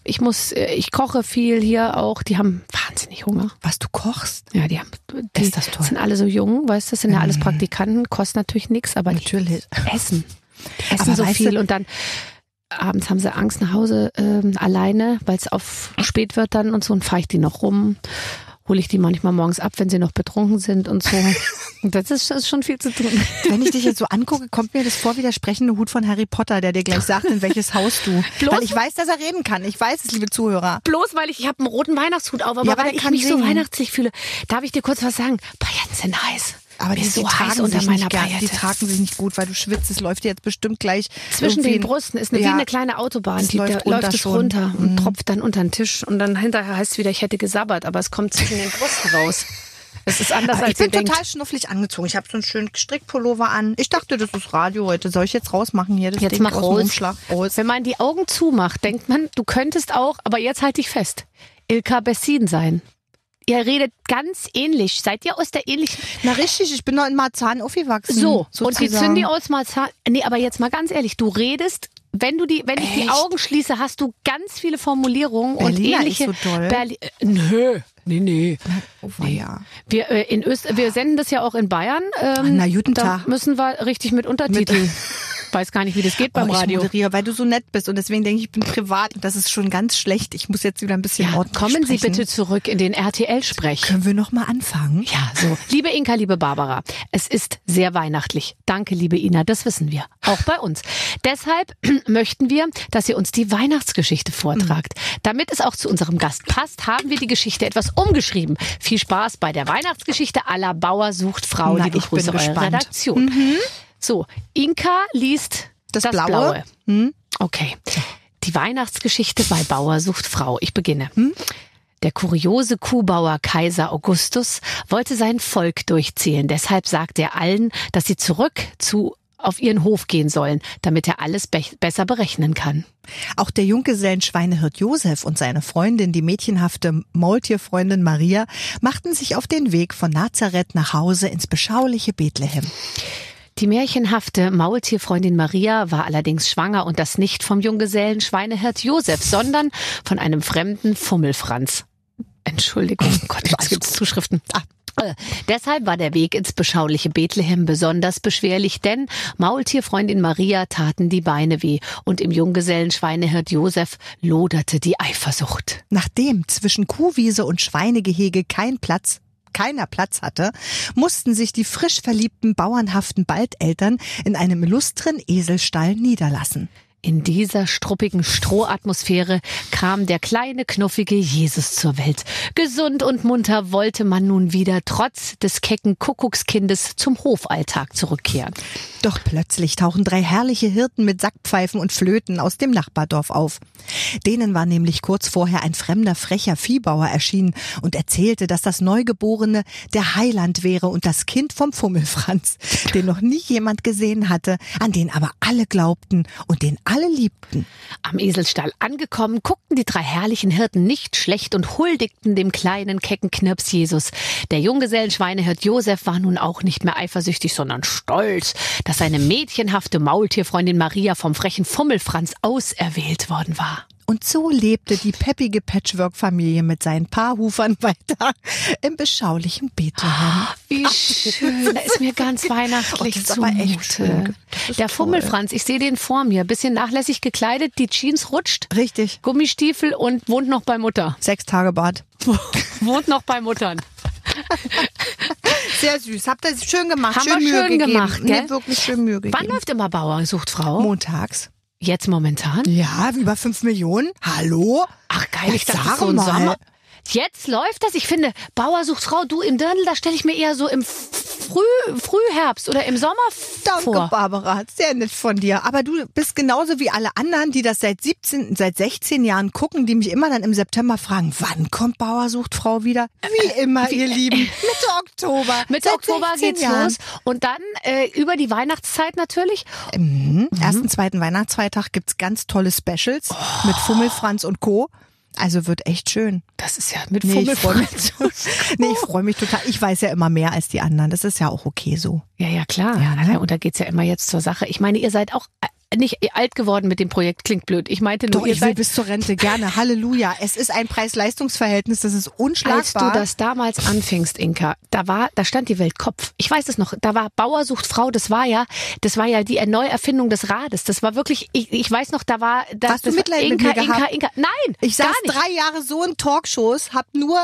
koche viel hier auch, die haben wahnsinnig Hunger. Was du kochst? Ja, die Ist das toll. sind alle so jung, weißt du, das sind ja alles Praktikanten, kostet natürlich nichts, aber Natürlich. die essen Aber so weißt viel du- und dann abends haben sie Angst nach Hause alleine, weil es auf spät wird dann und so und fahre ich die noch rum. Hole ich die manchmal morgens ab, wenn sie noch betrunken sind und so. Und das ist schon viel zu tun. Wenn ich dich jetzt so angucke, kommt mir das vor wie der sprechende Hut von Harry Potter, der dir gleich sagt, in welches Haus du. Bloß- Weil ich weiß, dass er reden kann. Ich weiß es, liebe Zuhörer. Bloß weil ich habe einen roten Weihnachtshut auf, aber Ja, aber weil der ich kann mich so singen. weihnachtlich fühle. Darf ich dir kurz was sagen? Pailletten sind heiß. Aber Mir die ist so heiß tragen unter sich meiner nicht gern. Paillette. Die tragen sich nicht gut, weil du schwitzt. Es läuft dir jetzt bestimmt gleich Zwischen irgendwie den Brüsten ist wie eine kleine Autobahn. Es läuft Da runter läuft es schon. runter und tropft dann unter den Tisch. Und dann hinterher heißt es wieder, ich hätte gesabbert, aber es kommt zwischen den Brüsten raus. Es ist anders, Aber als ich ihr bin denkt. total schnufflig angezogen. Ich habe so einen schönen Strickpullover an. Ich dachte, das ist Radio heute. Soll ich jetzt rausmachen hier? Das Jetzt Ding mach aus dem raus. Umschlag raus. Wenn man die Augen zumacht, denkt man, du könntest auch, aber jetzt halt dich fest, Ilka Bessin sein. Ihr redet ganz ähnlich. Seid ihr aus der ähnlichen... Na richtig, ich bin noch in Marzahn aufgewachsen. So, und die sozusagen. Zündi aus Marzahn... Nee, aber jetzt mal ganz ehrlich, du redest... Wenn ich die Echt? Augen schließe, hast du ganz viele Formulierungen Berliner und ähnliche... ist so doll. Nö. Nee. Oh, ja. Wir senden das ja auch in Bayern. Na, guten da Tag. müssen wir richtig mit Untertiteln. Weiß gar nicht, wie das geht beim Ich Radio. moderiere, weil du so nett bist und deswegen denke ich bin privat. Das ist schon ganz schlecht. Ich muss jetzt wieder ein bisschen Ja, ordentlich kommen Sie sprechen. bitte zurück in den RTL-Sprech. Können wir noch mal anfangen? Ja, so. Liebe Inka, liebe Barbara, es ist sehr weihnachtlich. Danke, liebe Ina, das wissen wir. Auch bei uns. Deshalb möchten wir, dass ihr uns die Weihnachtsgeschichte vortragt. Damit es auch zu unserem Gast passt, haben wir die Geschichte etwas umgeschrieben. Viel Spaß bei der Weihnachtsgeschichte à la Bauer sucht Frau. Na, Liebe ich bin Grüße, eure gespannt. Redaktion. So, Inka liest das Blaue. Okay. Die Weihnachtsgeschichte bei Bauer sucht Frau. Ich beginne. Der kuriose Kuhbauer Kaiser Augustus wollte sein Volk durchzählen. Deshalb sagte er allen, dass sie auf ihren Hof gehen sollen, damit er alles besser berechnen kann. Auch der Junggesellenschweinehirt Josef und seine Freundin, die mädchenhafte Maultierfreundin Maria, machten sich auf den Weg von Nazareth nach Hause ins beschauliche Bethlehem. Die märchenhafte Maultierfreundin Maria war allerdings schwanger und das nicht vom Junggesellen Schweinehirt Josef, sondern von einem fremden Fummelfranz. Entschuldigung, Gott, jetzt gibt's Zuschriften. Deshalb war der Weg ins beschauliche Bethlehem besonders beschwerlich, denn Maultierfreundin Maria taten die Beine weh und im Junggesellen Schweinehirt Josef loderte die Eifersucht. Nachdem zwischen Kuhwiese und Schweinegehege keiner Platz hatte, mussten sich die frisch verliebten bauernhaften Baldeltern in einem illustren Eselstall niederlassen. In dieser struppigen Strohatmosphäre kam der kleine, knuffige Jesus zur Welt. Gesund und munter wollte man nun wieder trotz des kecken Kuckuckskindes zum Hofalltag zurückkehren. Doch plötzlich tauchen 3 herrliche Hirten mit Sackpfeifen und Flöten aus dem Nachbardorf auf. Denen war nämlich kurz vorher ein fremder, frecher Viehbauer erschienen und erzählte, dass das Neugeborene der Heiland wäre und das Kind vom Fummelfranz, den noch nie jemand gesehen hatte, an den aber alle glaubten und den alle liebten. Am Eselstall angekommen, guckten die 3 herrlichen Hirten nicht schlecht und huldigten dem kleinen, kecken Knirps Jesus. Der Junggesellenschweinehirt Josef war nun auch nicht mehr eifersüchtig, sondern stolz, dass seine mädchenhafte Maultierfreundin Maria vom frechen Fummelfranz auserwählt worden war. Und so lebte die peppige Patchwork-Familie mit seinen paar Hufern weiter im beschaulichen Bethlehem. Wie schön, da ist mir ganz weihnachtlich das ist aber echt schön. Der Fummelfranz, ich sehe den vor mir, bisschen nachlässig gekleidet, die Jeans rutscht, Richtig. Gummistiefel und wohnt noch bei Mutter. 6 Tage Bad. Wohnt noch bei Muttern. Sehr süß. Habt ihr schön gemacht. Haben wir schön gemacht, gell? Nee, wirklich schön Mühe gegeben. Wann läuft immer Bauer sucht Frau? Montags. Jetzt momentan? Ja, über 5 Millionen. Hallo? Ach geil, ich dachte sag so ein mal. Sommer. Jetzt läuft das. Ich finde, Bauer sucht Frau, du im Dirndl, da stelle ich mir eher so im Frühherbst oder im Sommer Danke, vor. Barbara. Sehr nett von dir. Aber du bist genauso wie alle anderen, die das seit 16 Jahren gucken, die mich immer dann im September fragen, wann kommt Bauer sucht Frau wieder? Wie immer, ihr Lieben. Mitte Oktober. Mitte Seit Oktober 16 geht's Jahren. los. Und dann über die Weihnachtszeit natürlich. Ersten, zweiten Weihnachtsfeiertag gibt's ganz tolle Specials mit Fummelfranz und Co. Also wird echt schön. Das ist ja mit Nee, ich freue mich, Fummelfranz. ich freu mich total. Ich weiß ja immer mehr als die anderen. Das ist ja auch okay so. Ja, klar. Ja, ne? Und da geht's ja immer jetzt zur Sache. Ich meine, ihr seid auch nicht alt geworden mit dem Projekt, klingt blöd. Ich meinte nur, Doch, ihr ich will seid... bis zur Rente gerne. Halleluja. Es ist ein Preis-Leistungs-Verhältnis, das ist unschlagbar. Als du das damals anfingst, Inka, da stand die Welt Kopf. Ich weiß es noch. Da war Bauer sucht Frau. Das war ja die Neuerfindung des Rades. Das war wirklich. Ich weiß noch, da war. Hast du Mitleid mit mir gehabt? Inka. Nein, Ich gar saß nicht. 3 Jahre so in Talkshows, hab nur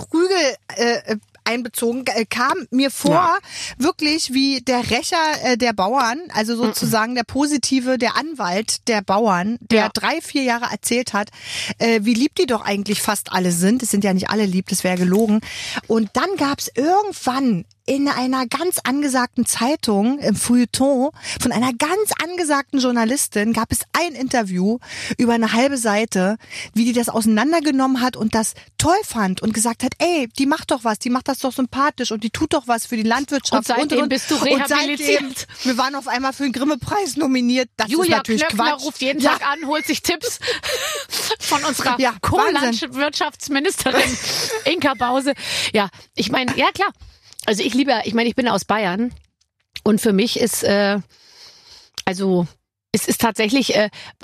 Prügel einbezogen, kam mir vor, wirklich wie der Rächer der Bauern, also sozusagen der Positive, der Anwalt der Bauern, der 3-4 Jahre erzählt hat, wie lieb die doch eigentlich fast alle sind. Es sind ja nicht alle lieb, das wäre gelogen. Und dann gab's irgendwann in einer ganz angesagten Zeitung, im Feuilleton, von einer ganz angesagten Journalistin gab es ein Interview über eine halbe Seite, wie die das auseinandergenommen hat und das toll fand und gesagt hat, ey, die macht doch was, die macht das doch sympathisch und die tut doch was für die Landwirtschaft. Und seitdem bist du rehabilitiert. Und seitdem, wir waren auf einmal für den Grimme-Preis nominiert. Das Julia ist natürlich Klöckner Quatsch. ruft jeden Tag an, holt sich Tipps von unserer Ja, Co-Landwirtschaftsministerin Inka Bause. Ja, ich meine, ja klar. Also ich bin aus Bayern und für mich ist, es ist tatsächlich,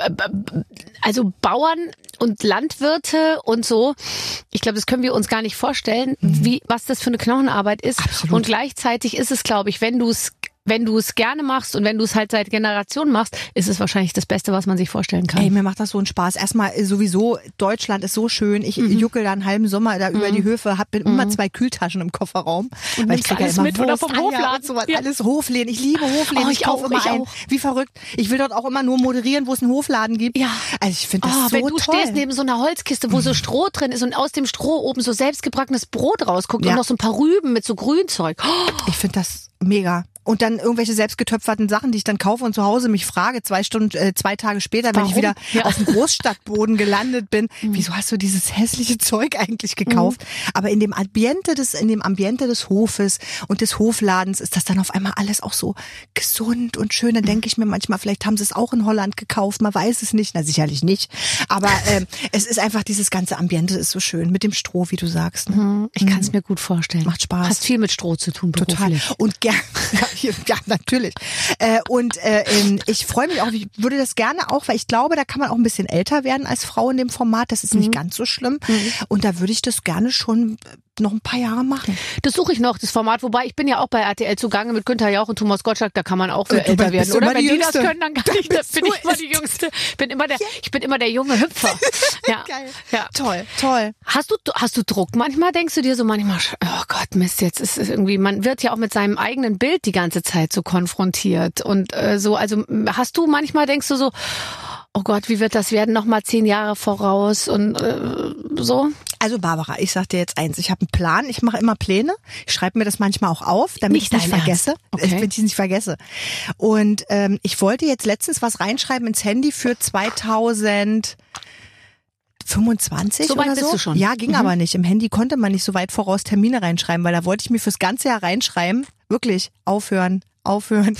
also Bauern und Landwirte und so, ich glaube, das können wir uns gar nicht vorstellen, was das für eine Knochenarbeit ist. Absolut. Und gleichzeitig ist es, glaube ich, wenn du es gerne machst und wenn du es halt seit Generationen machst, ist es wahrscheinlich das Beste, was man sich vorstellen kann. Ey, mir macht das so einen Spaß. Erstmal sowieso, Deutschland ist so schön. Ich juckel da einen halben Sommer da über die Höfe, bin immer 2 Kühltaschen im Kofferraum. Und weil ich nimmst krieg ja alles immer mit oder Wurst, vom Eier Hofladen. und sowas. Ja. Alles Hofläden. Ich liebe Hofläden. Oh, ich kaufe immer ein. auch. Wie verrückt. Ich will dort auch immer nur moderieren, wo es einen Hofladen gibt. Ja. Also ich finde das so wenn du toll. stehst neben so einer Holzkiste, wo so Stroh drin ist und aus dem Stroh oben so selbstgebackenes Brot rausguckt und noch so ein paar Rüben mit so Grünzeug. Oh, Ich finde das mega. Und dann irgendwelche selbstgetöpferten Sachen, die ich dann kaufe und zu Hause mich frage, 2 Tage später, wenn ich Warum? wieder Ja. auf dem Großstadtboden gelandet bin. Wieso hast du dieses hässliche Zeug eigentlich gekauft? Aber in dem Ambiente des Hofes und des Hofladens ist das dann auf einmal alles auch so gesund und schön. Dann denke ich mir manchmal, vielleicht haben sie es auch in Holland gekauft. Man weiß es nicht. Na, sicherlich nicht. Aber es ist einfach, dieses ganze Ambiente ist so schön. Mit dem Stroh, wie du sagst. Ne? ich kann es mir gut vorstellen. Macht Spaß. Hast viel mit Stroh zu tun beruflich. Total. Und ja, natürlich. Ich freue mich auch, ich würde das gerne auch, weil ich glaube, da kann man auch ein bisschen älter werden als Frau in dem Format. Das ist nicht ganz so schlimm. Und da würde ich das gerne schon noch ein paar Jahre machen. Das suche ich noch, das Format. Wobei, ich bin ja auch bei RTL zugange mit Günther Jauch und Thomas Gottschalk. Da kann man auch für älter werden, oder? Wenn die das können, dann kann ich das. Bin ich immer die Jüngste. Ich bin immer der junge Hüpfer. Ja. Geil. Ja. Toll. Hast du Druck? Manchmal denkst du dir so, oh Gott, Mist, jetzt ist es irgendwie, man wird ja auch mit seinem eigenen Bild die ganze Zeit so konfrontiert und so, also denkst du so, oh Gott, wie wird das werden? Nochmal 10 Jahre voraus und so? Also Barbara, ich sag dir jetzt eins, ich habe einen Plan, ich mache immer Pläne, ich schreibe mir das manchmal auch auf, damit ich Nicht es nicht dein vergesse. Ernst? Okay. Damit ich es nicht vergesse. Und ich wollte jetzt letztens was reinschreiben ins Handy für 2025 So weit oder so. bist du schon. Ja, ging aber nicht. Im Handy konnte man nicht so weit voraus Termine reinschreiben, weil da wollte ich mir fürs ganze Jahr reinschreiben, wirklich aufhören, aufhören,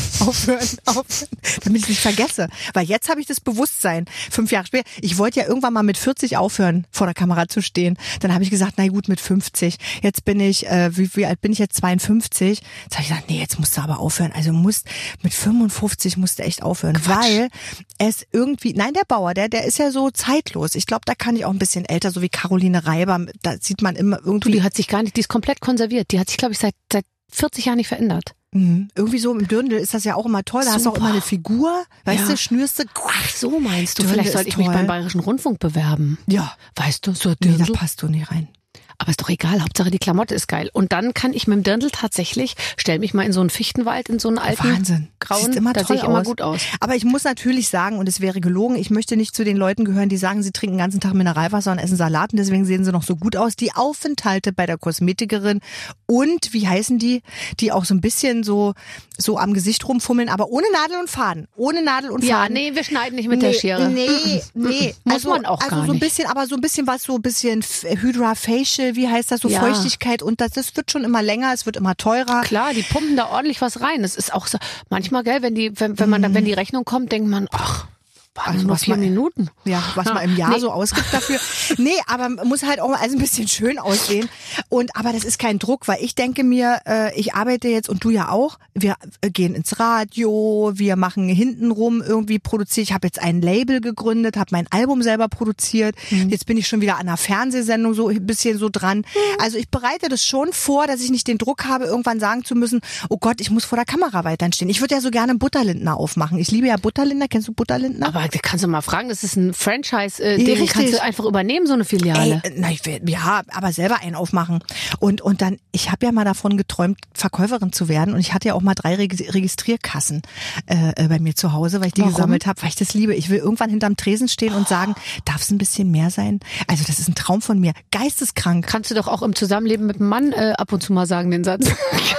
damit ich nicht vergesse. Weil jetzt habe ich das Bewusstsein, 5 Jahre später, ich wollte ja irgendwann mal mit 40 aufhören, vor der Kamera zu stehen. Dann habe ich gesagt, na gut, mit 50. Jetzt bin ich, wie alt bin ich jetzt? 52. Jetzt habe ich gesagt, nee, jetzt musst du aber aufhören. Also mit 55 musst du echt aufhören. Quatsch. Weil es irgendwie, nein, der Bauer, der ist ja so zeitlos. Ich glaube, da kann ich auch ein bisschen älter, so wie Caroline Reiber, da sieht man immer irgendwie. Die hat sich gar nicht, die ist komplett konserviert. Die hat sich, glaube ich, seit 40 Jahren nicht verändert. Irgendwie so im Dirndl ist das ja auch immer toll. Da hast du auch immer eine Figur, weißt du, schnürst du. Ach, so meinst du. Dirndl Vielleicht sollte ich mich beim Bayerischen Rundfunk bewerben. Ja. Weißt du, so Nee, Dirndl. da passt du nicht rein. Aber ist doch egal, Hauptsache die Klamotte ist geil. Und dann kann ich mit dem Dirndl tatsächlich, stell mich mal in so einen Fichtenwald, in so einen alten Wahnsinn. grauen, Sieht immer da toll sehe ich immer aus. gut aus. Aber ich muss natürlich sagen, und es wäre gelogen, ich möchte nicht zu den Leuten gehören, die sagen, sie trinken den ganzen Tag Mineralwasser und essen Salat und deswegen sehen sie noch so gut aus. Die Aufenthalte bei der Kosmetikerin und, wie heißen die auch so ein bisschen so am Gesicht rumfummeln, aber ohne Nadel und Faden. Ohne Nadel und Faden. Ja, nee, wir schneiden nicht mit der Schere. Nee. Muss man auch gar so ein nicht. bisschen, aber so ein bisschen was, so ein bisschen Hydra Facial, wie heißt das, so Ja. Feuchtigkeit und das wird schon immer länger, es wird immer teurer. Klar, die pumpen da ordentlich was rein. Das ist auch so, manchmal, gell, wenn die Rechnung kommt, denkt man, ach, waren nur 4 Minuten. Ja, was man im Jahr Nee. so ausgibt dafür. Nee, aber muss halt auch mal ein bisschen schön aussehen. Aber das ist kein Druck, weil ich denke mir, ich arbeite jetzt und du ja auch. Wir gehen ins Radio, wir machen hintenrum irgendwie produziert. Ich habe jetzt ein Label gegründet, habe mein Album selber produziert. Jetzt bin ich schon wieder an einer Fernsehsendung so ein bisschen so dran. Also ich bereite das schon vor, dass ich nicht den Druck habe, irgendwann sagen zu müssen, oh Gott, ich muss vor der Kamera weiterhin stehen. Ich würde ja so gerne einen Butterlindner aufmachen. Ich liebe ja Butterlindner. Kennst du Butterlindner? Aber da kannst du mal fragen, das ist ein Franchise, den richtig. kannst du einfach übernehmen, so eine Filiale. Ja, aber selber einen aufmachen. Und dann, ich habe ja mal davon geträumt, Verkäuferin zu werden. Und ich hatte ja auch mal 3 Registrierkassen bei mir zu Hause, weil ich die Warum? gesammelt habe, weil ich das liebe. Ich will irgendwann hinterm Tresen stehen und sagen, darf es ein bisschen mehr sein? Also das ist ein Traum von mir. Geisteskrank. Kannst du doch auch im Zusammenleben mit einem Mann ab und zu mal sagen, den Satz.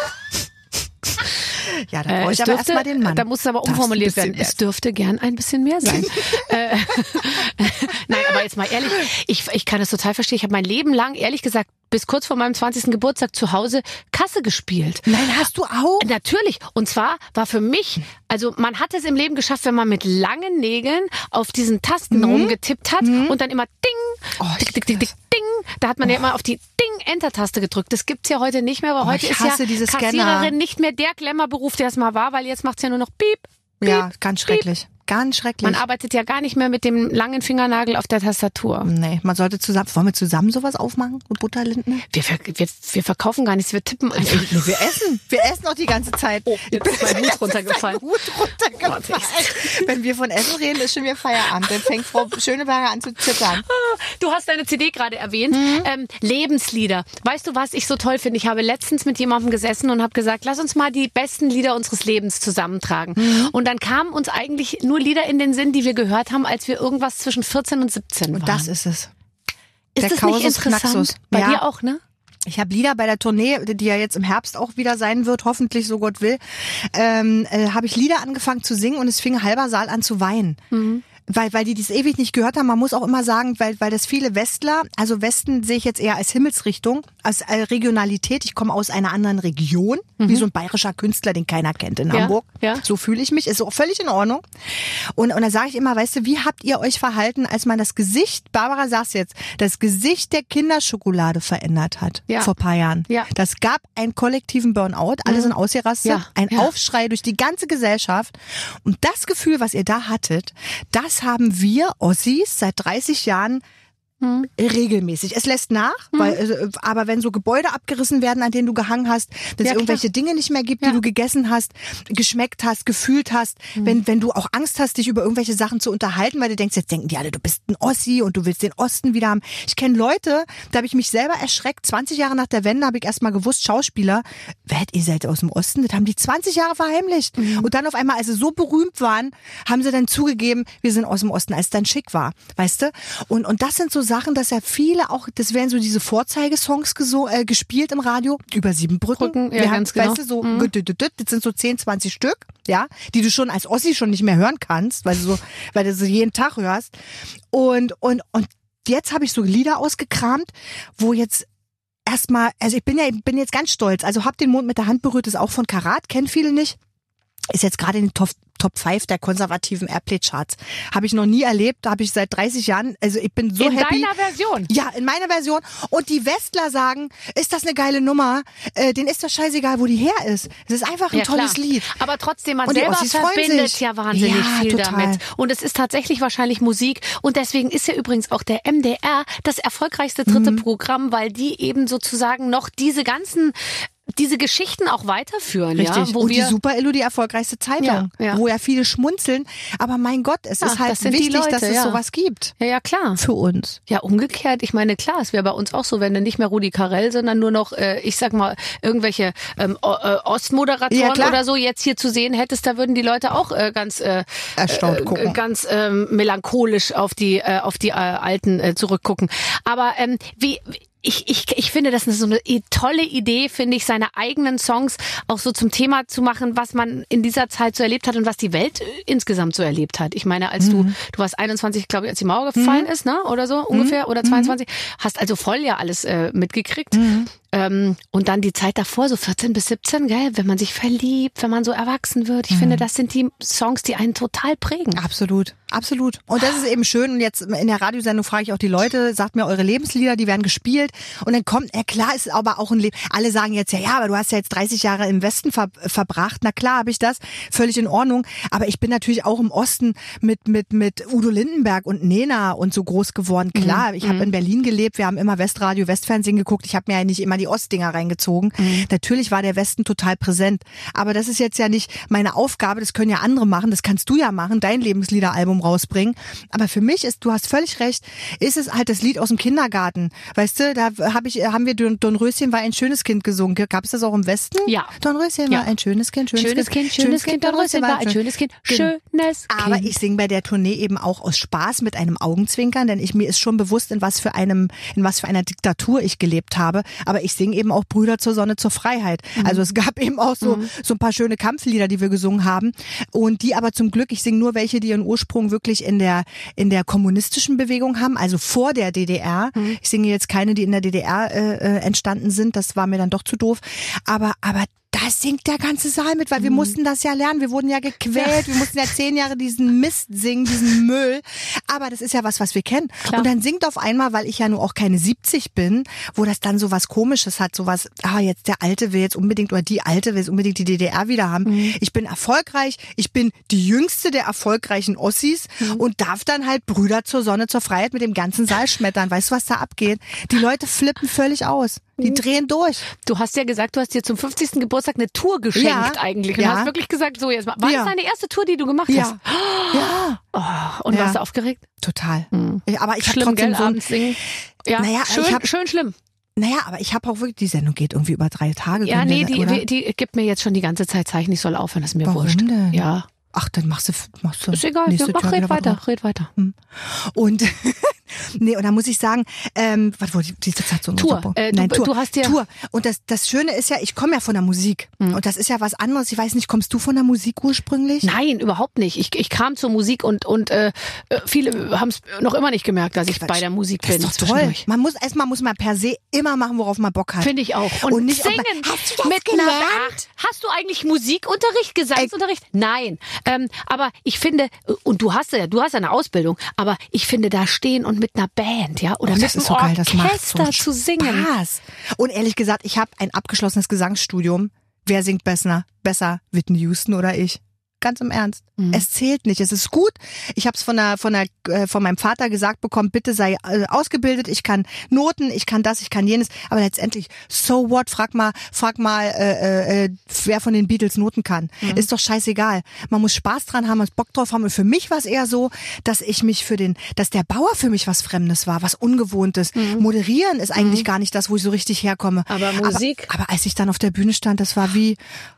Ja, da brauche ich aber erstmal den Mann. Da muss es aber Darf's umformuliert ein bisschen werden. Es dürfte gern ein bisschen mehr sein. Nein, aber jetzt mal ehrlich, ich kann das total verstehen. Ich habe mein Leben lang, ehrlich gesagt, bis kurz vor meinem 20. Geburtstag zu Hause Kasse gespielt. Nein, hast du auch? Natürlich. Und zwar war für mich, also man hat es im Leben geschafft, wenn man mit langen Nägeln auf diesen Tasten rumgetippt hat und dann immer ding, tick, tick, tick, tick, ding. Da hat man ja immer auf die Ding-Enter-Taste gedrückt. Das gibt's ja heute nicht mehr, weil heute ich ist ja hasse diese Scanner. Kassiererin nicht mehr der Glamour-Beruf, der es mal war, weil jetzt macht's ja nur noch piep. Ja, ganz schrecklich. Ganz schrecklich. Man arbeitet ja gar nicht mehr mit dem langen Fingernagel auf der Tastatur. Nee, man sollte wollen wir zusammen sowas aufmachen? Und Butterlinden? Wir verkaufen gar nichts, wir tippen einfach. Nee, wir essen auch die ganze Zeit. Oh, jetzt ist mein Hut runtergefallen. Hut runtergefallen. Wenn wir von Essen reden, ist schon wieder Feierabend. Dann fängt Frau Schöneberger an zu zittern. Du hast deine CD gerade erwähnt. Lebenslieder. Weißt du, was ich so toll finde? Ich habe letztens mit jemandem gesessen und habe gesagt, lass uns mal die besten Lieder unseres Lebens zusammentragen. Und dann kamen uns eigentlich nur Lieder in den Sinn, die wir gehört haben, als wir irgendwas zwischen 14 und 17 waren. Und das ist es. Ist der das Kausus nicht interessant? Knaxus. Bei Ja. dir auch, ne? Ich habe Lieder bei der Tournee, die ja jetzt im Herbst auch wieder sein wird, hoffentlich, so Gott will, habe ich Lieder angefangen zu singen und es fing halber Saal an zu weinen. Weil die das ewig nicht gehört haben. Man muss auch immer sagen, weil das viele Westler, also Westen sehe ich jetzt eher als Himmelsrichtung, als Regionalität. Ich komme aus einer anderen Region, wie so ein bayerischer Künstler, den keiner kennt in Hamburg. ja. So fühle ich mich, ist auch völlig in Ordnung. Und da sage ich immer, weißt du, wie habt ihr euch verhalten, als man das Gesicht, Barbara sag's jetzt, das Gesicht der Kinderschokolade verändert hat vor ein paar Jahren. Ja. Das gab einen kollektiven Burnout, alle sind ausgerastet, ein Aufschrei durch die ganze Gesellschaft. Und das Gefühl, was ihr da hattet, das haben wir Ossis seit 30 Jahren regelmäßig. Es lässt nach, aber wenn so Gebäude abgerissen werden, an denen du gehangen hast, wenn es irgendwelche Dinge nicht mehr gibt, die du gegessen hast, geschmeckt hast, gefühlt hast, wenn du auch Angst hast, dich über irgendwelche Sachen zu unterhalten, weil du denkst, jetzt denken die alle, du bist ein Ossi und du willst den Osten wieder haben. Ich kenne Leute, da habe ich mich selber erschreckt, 20 Jahre nach der Wende habe ich erst mal gewusst, Schauspieler, ihr seid aus dem Osten? Das haben die 20 Jahre verheimlicht. Und dann auf einmal, als sie so berühmt waren, haben sie dann zugegeben, wir sind aus dem Osten, als es dann schick war, weißt du? Und das sind so Sachen, dass ja viele auch, das werden so diese Vorzeigesongs gespielt im Radio, über 7 Brücken. Ja, ganz genau. Weißt du, so, das sind so 10, 20 Stück, ja, die du schon als Ossi schon nicht mehr hören kannst, weil du so jeden Tag hörst. Und jetzt habe ich so Lieder ausgekramt, wo jetzt erstmal, also ich bin jetzt ganz stolz, also hab den Mond mit der Hand berührt, ist auch von Karat, kennen viele nicht. ist jetzt gerade in den Top 5 der konservativen Airplay-Charts. Habe ich noch nie erlebt, habe ich seit 30 Jahren. Also ich bin so happy. In deiner Version? Ja, in meiner Version. Und die Westler sagen, ist das eine geile Nummer? Denen ist das scheißegal, wo die her ist. Es ist einfach ein tolles Lied. Aber trotzdem, man und selber verbindet ja wahnsinnig viel total damit. Und es ist tatsächlich wahrscheinlich Musik. Und deswegen ist ja übrigens auch der MDR das erfolgreichste dritte Programm, weil die eben sozusagen noch diese Geschichten auch weiterführen. Richtig. Ja, und die Super Illu, die erfolgreichste Zeitung, wo ja viele schmunzeln. Aber mein Gott, es ist halt wichtig, Leute, dass es sowas gibt. Ja, klar. Für uns. Ja, umgekehrt. Ich meine, klar, es wäre bei uns auch so, wenn du nicht mehr Rudi Carrell, sondern nur noch, ich sag mal, irgendwelche Ostmoderatoren oder so jetzt hier zu sehen hättest, da würden die Leute auch ganz erstaunt gucken. Ganz melancholisch auf die Alten zurückgucken. Aber ich finde, das ist so eine tolle Idee, finde ich, seine eigenen Songs auch so zum Thema zu machen, was man in dieser Zeit so erlebt hat und was die Welt insgesamt so erlebt hat. Ich meine, als du warst 21, glaube ich, als die Mauer gefallen ist, ne? Oder so ungefähr, oder 22, hast also voll ja alles mitgekriegt. Und dann die Zeit davor, so 14 bis 17, gell, wenn man sich verliebt, wenn man so erwachsen wird. Ich finde, das sind die Songs, die einen total prägen. Absolut, absolut. Und das ist eben schön. Und jetzt in der Radiosendung frage ich auch die Leute, sagt mir eure Lebenslieder, die werden gespielt. Und dann kommt, klar ist aber auch ein Leben. Alle sagen jetzt, ja, aber du hast ja jetzt 30 Jahre im Westen verbracht. Na klar, habe ich das. Völlig in Ordnung. Aber ich bin natürlich auch im Osten mit Udo Lindenberg und Nena und so groß geworden. Klar, ich habe in Berlin gelebt. Wir haben immer Westradio, Westfernsehen geguckt. Ich habe mir ja nicht immer die Ostdinger reingezogen. Natürlich war der Westen total präsent. Aber das ist jetzt ja nicht meine Aufgabe. Das können ja andere machen. Das kannst du ja machen, dein Lebensliederalbum rausbringen. Aber für mich ist, du hast völlig recht, ist es halt das Lied aus dem Kindergarten. Weißt du, da haben wir Dornröschen war ein schönes Kind gesungen. Gab es das auch im Westen? Ja. Dornröschen war ein schönes Kind, schönes Kind, Dornröschen war ein schönes Kind, schönes Kind. Aber ich singe bei der Tournee eben auch aus Spaß mit einem Augenzwinkern, denn mir ist schon bewusst, in was für einer Diktatur ich gelebt habe. Aber ich singe eben auch Brüder zur Sonne, zur Freiheit. Also es gab eben auch so ein paar schöne Kampflieder, die wir gesungen haben. Und die aber zum Glück, ich singe nur welche, die ihren Ursprung wirklich in der kommunistischen Bewegung haben, also vor der DDR. Ich singe jetzt keine, die in der DDR entstanden sind. Das war mir dann doch zu doof. Aber da singt der ganze Saal mit, weil wir mussten das ja lernen. Wir wurden ja gequält. Wir mussten ja 10 Jahre diesen Mist singen, diesen Müll. Aber das ist ja was wir kennen. Klar. Und dann singt auf einmal, weil ich ja nur auch keine 70 bin, wo das dann so was Komisches hat, sowas, jetzt der Alte will jetzt unbedingt, oder die Alte will jetzt unbedingt die DDR wieder haben. Ich bin erfolgreich. Ich bin die jüngste der erfolgreichen Ossis und darf dann halt Brüder zur Sonne, zur Freiheit mit dem ganzen Saal schmettern. Weißt du, was da abgeht? Die Leute flippen völlig aus. Die drehen durch. Du hast ja gesagt, du hast dir zum 50. Geburtstag eine Tour geschenkt eigentlich. Und hast wirklich gesagt, so jetzt mal. War das deine erste Tour, die du gemacht hast? Ja. Oh, und warst du aufgeregt? Total. Aber ich habe trotzdem trotzdem so abends singen. Ja, naja, schön schlimm. Naja, aber ich habe auch wirklich, die Sendung geht irgendwie über 3 Tage. Ja, nee, die gibt mir jetzt schon die ganze Zeit Zeichen, ich soll aufhören, das ist mir wurscht. Warum denn? Ja. Ach, dann machst du ist egal, red weiter. Und nee, und da muss ich sagen, was wollte ich diese Zeit so Tour. Tour. Du hast ja Tour. Und das Schöne ist ja, ich komme ja von der Musik. Und das ist ja was anderes. Ich weiß nicht, kommst du von der Musik ursprünglich? Nein, überhaupt nicht. Ich kam zur Musik und viele haben es noch immer nicht gemerkt, dass ich bei der Musik bin. Das ist doch toll. Man muss man per se immer machen, worauf man Bock hat. Finde ich auch. Und nicht singen. Hast du das gelernt? Hast du eigentlich Musikunterricht, Gesangsunterricht? Nein. Aber ich finde, und du hast ja eine Ausbildung, aber ich finde, da stehen und mit einer Band, ja, oder mit einem Orchester zu singen. Spaß. Und ehrlich gesagt, ich habe ein abgeschlossenes Gesangsstudium. Wer singt besser? Whitney Houston oder ich? Ganz im Ernst. Es zählt nicht. Es ist gut. Ich habe es von meinem Vater gesagt bekommen, bitte sei ausgebildet. Ich kann Noten, ich kann das, ich kann jenes. Aber letztendlich, so what? Frag mal, wer von den Beatles Noten kann. Ist doch scheißegal. Man muss Spaß dran haben, man muss Bock drauf haben. Und für mich war es eher so, dass ich mich dass der Bauer für mich was Fremdes war, was Ungewohntes. Moderieren ist eigentlich gar nicht das, wo ich so richtig herkomme. Aber Musik? Aber als ich dann auf der Bühne stand, das war wie...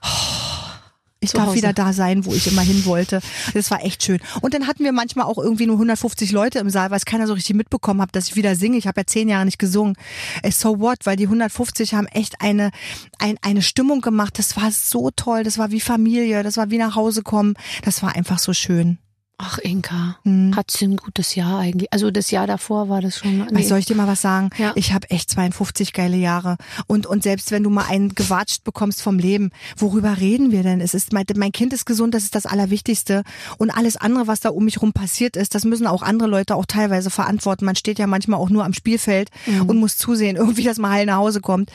Ich darf wieder da sein, wo ich immer hin wollte. Das war echt schön. Und dann hatten wir manchmal auch irgendwie nur 150 Leute im Saal, weil es keiner so richtig mitbekommen hat, dass ich wieder singe. Ich habe ja 10 Jahre nicht gesungen. So what? Weil die 150 haben echt eine Stimmung gemacht. Das war so toll. Das war wie Familie. Das war wie nach Hause kommen. Das war einfach so schön. Ach, Inka, hat sie ein gutes Jahr eigentlich? Also das Jahr davor war das schon... Nee. Soll ich dir mal was sagen? Ja. Ich habe echt 52 geile Jahre. Und selbst wenn du mal einen gewatscht bekommst vom Leben, worüber reden wir denn? Es ist mein Kind ist gesund, das ist das Allerwichtigste. Und alles andere, was da um mich rum passiert ist, das müssen auch andere Leute auch teilweise verantworten. Man steht ja manchmal auch nur am Spielfeld und muss zusehen, irgendwie, dass man heil nach Hause kommt.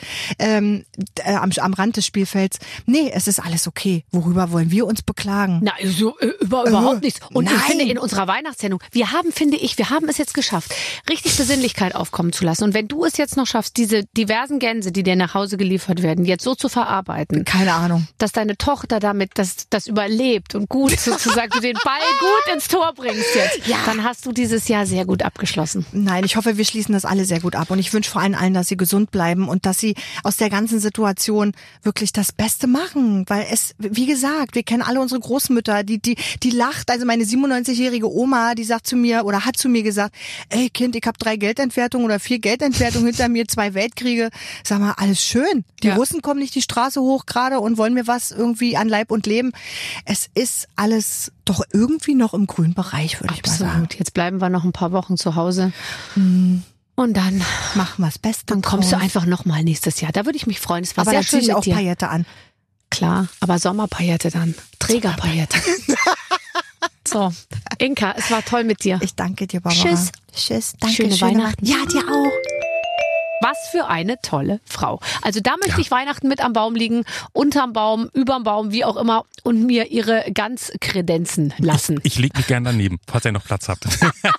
Am Rand des Spielfelds. Nee, es ist alles okay. Worüber wollen wir uns beklagen? Na, so, überhaupt nichts. Und ich finde, in unserer Weihnachtssendung, wir haben es jetzt geschafft, richtig Besinnlichkeit aufkommen zu lassen. Und wenn du es jetzt noch schaffst, diese diversen Gänse, die dir nach Hause geliefert werden, jetzt so zu verarbeiten. Keine Ahnung. Dass deine Tochter damit das überlebt und gut sozusagen du den Ball gut ins Tor bringst jetzt. Ja. Dann hast du dieses Jahr sehr gut abgeschlossen. Nein, ich hoffe, wir schließen das alle sehr gut ab. Und ich wünsche vor allen, dass sie gesund bleiben und dass sie aus der ganzen Situation wirklich das Beste machen. Weil es, wie gesagt, wir kennen alle unsere Großmütter, die lacht. Also meine 97-jährige Oma, die sagt zu mir oder hat zu mir gesagt, ey Kind, ich habe 3 Geldentwertungen oder 4 Geldentwertungen hinter mir, 2 Weltkriege. Sag mal, alles schön. Die Russen kommen nicht die Straße hoch gerade und wollen mir was irgendwie an Leib und Leben. Es ist alles doch irgendwie noch im grünen Bereich, würde ich mal sagen. Absolut. Jetzt bleiben wir noch ein paar Wochen zu Hause. Und dann machen wir das Beste. Dann kommst du einfach nochmal nächstes Jahr. Da würde ich mich freuen. Es war aber sehr da schön ziehe ich mit auch dir. Paillette an. Klar, aber Sommerpaillette dann. Trägerpaillette. So, Inka, es war toll mit dir. Ich danke dir, Barbara. Tschüss. Tschüss. Danke. Schöne Weihnachten. Ja, dir auch. Was für eine tolle Frau. Also da möchte ich Weihnachten mit am Baum liegen, unterm Baum, überm Baum, wie auch immer und mir ihre ganz kredenzen lassen. Ich leg mich gern daneben, falls ihr noch Platz habt.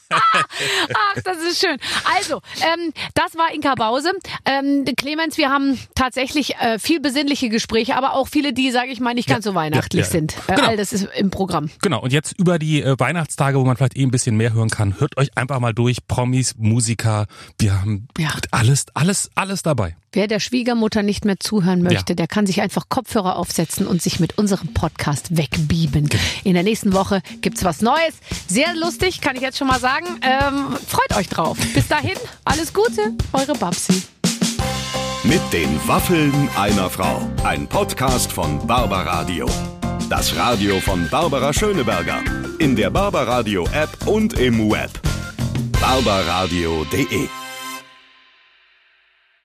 Ach, das ist schön. Also, das war Inka Bause. Clemens, wir haben tatsächlich viel besinnliche Gespräche, aber auch viele, die, sage ich mal, nicht ganz so weihnachtlich sind. Genau. All das ist im Programm. Genau, und jetzt über die Weihnachtstage, wo man vielleicht ein bisschen mehr hören kann, hört euch einfach mal durch. Promis, Musiker, wir haben alles dabei. Wer der Schwiegermutter nicht mehr zuhören möchte, der kann sich einfach Kopfhörer aufsetzen und sich mit unserem Podcast wegbieben. In der nächsten Woche gibt's was Neues. Sehr lustig, kann ich jetzt schon mal sagen. Freut euch drauf. Bis dahin, alles Gute, eure Babsi. Mit den Waffeln einer Frau. Ein Podcast von Barbaradio. Das Radio von Barbara Schöneberger. In der Barbaradio App und im Web. barbaradio.de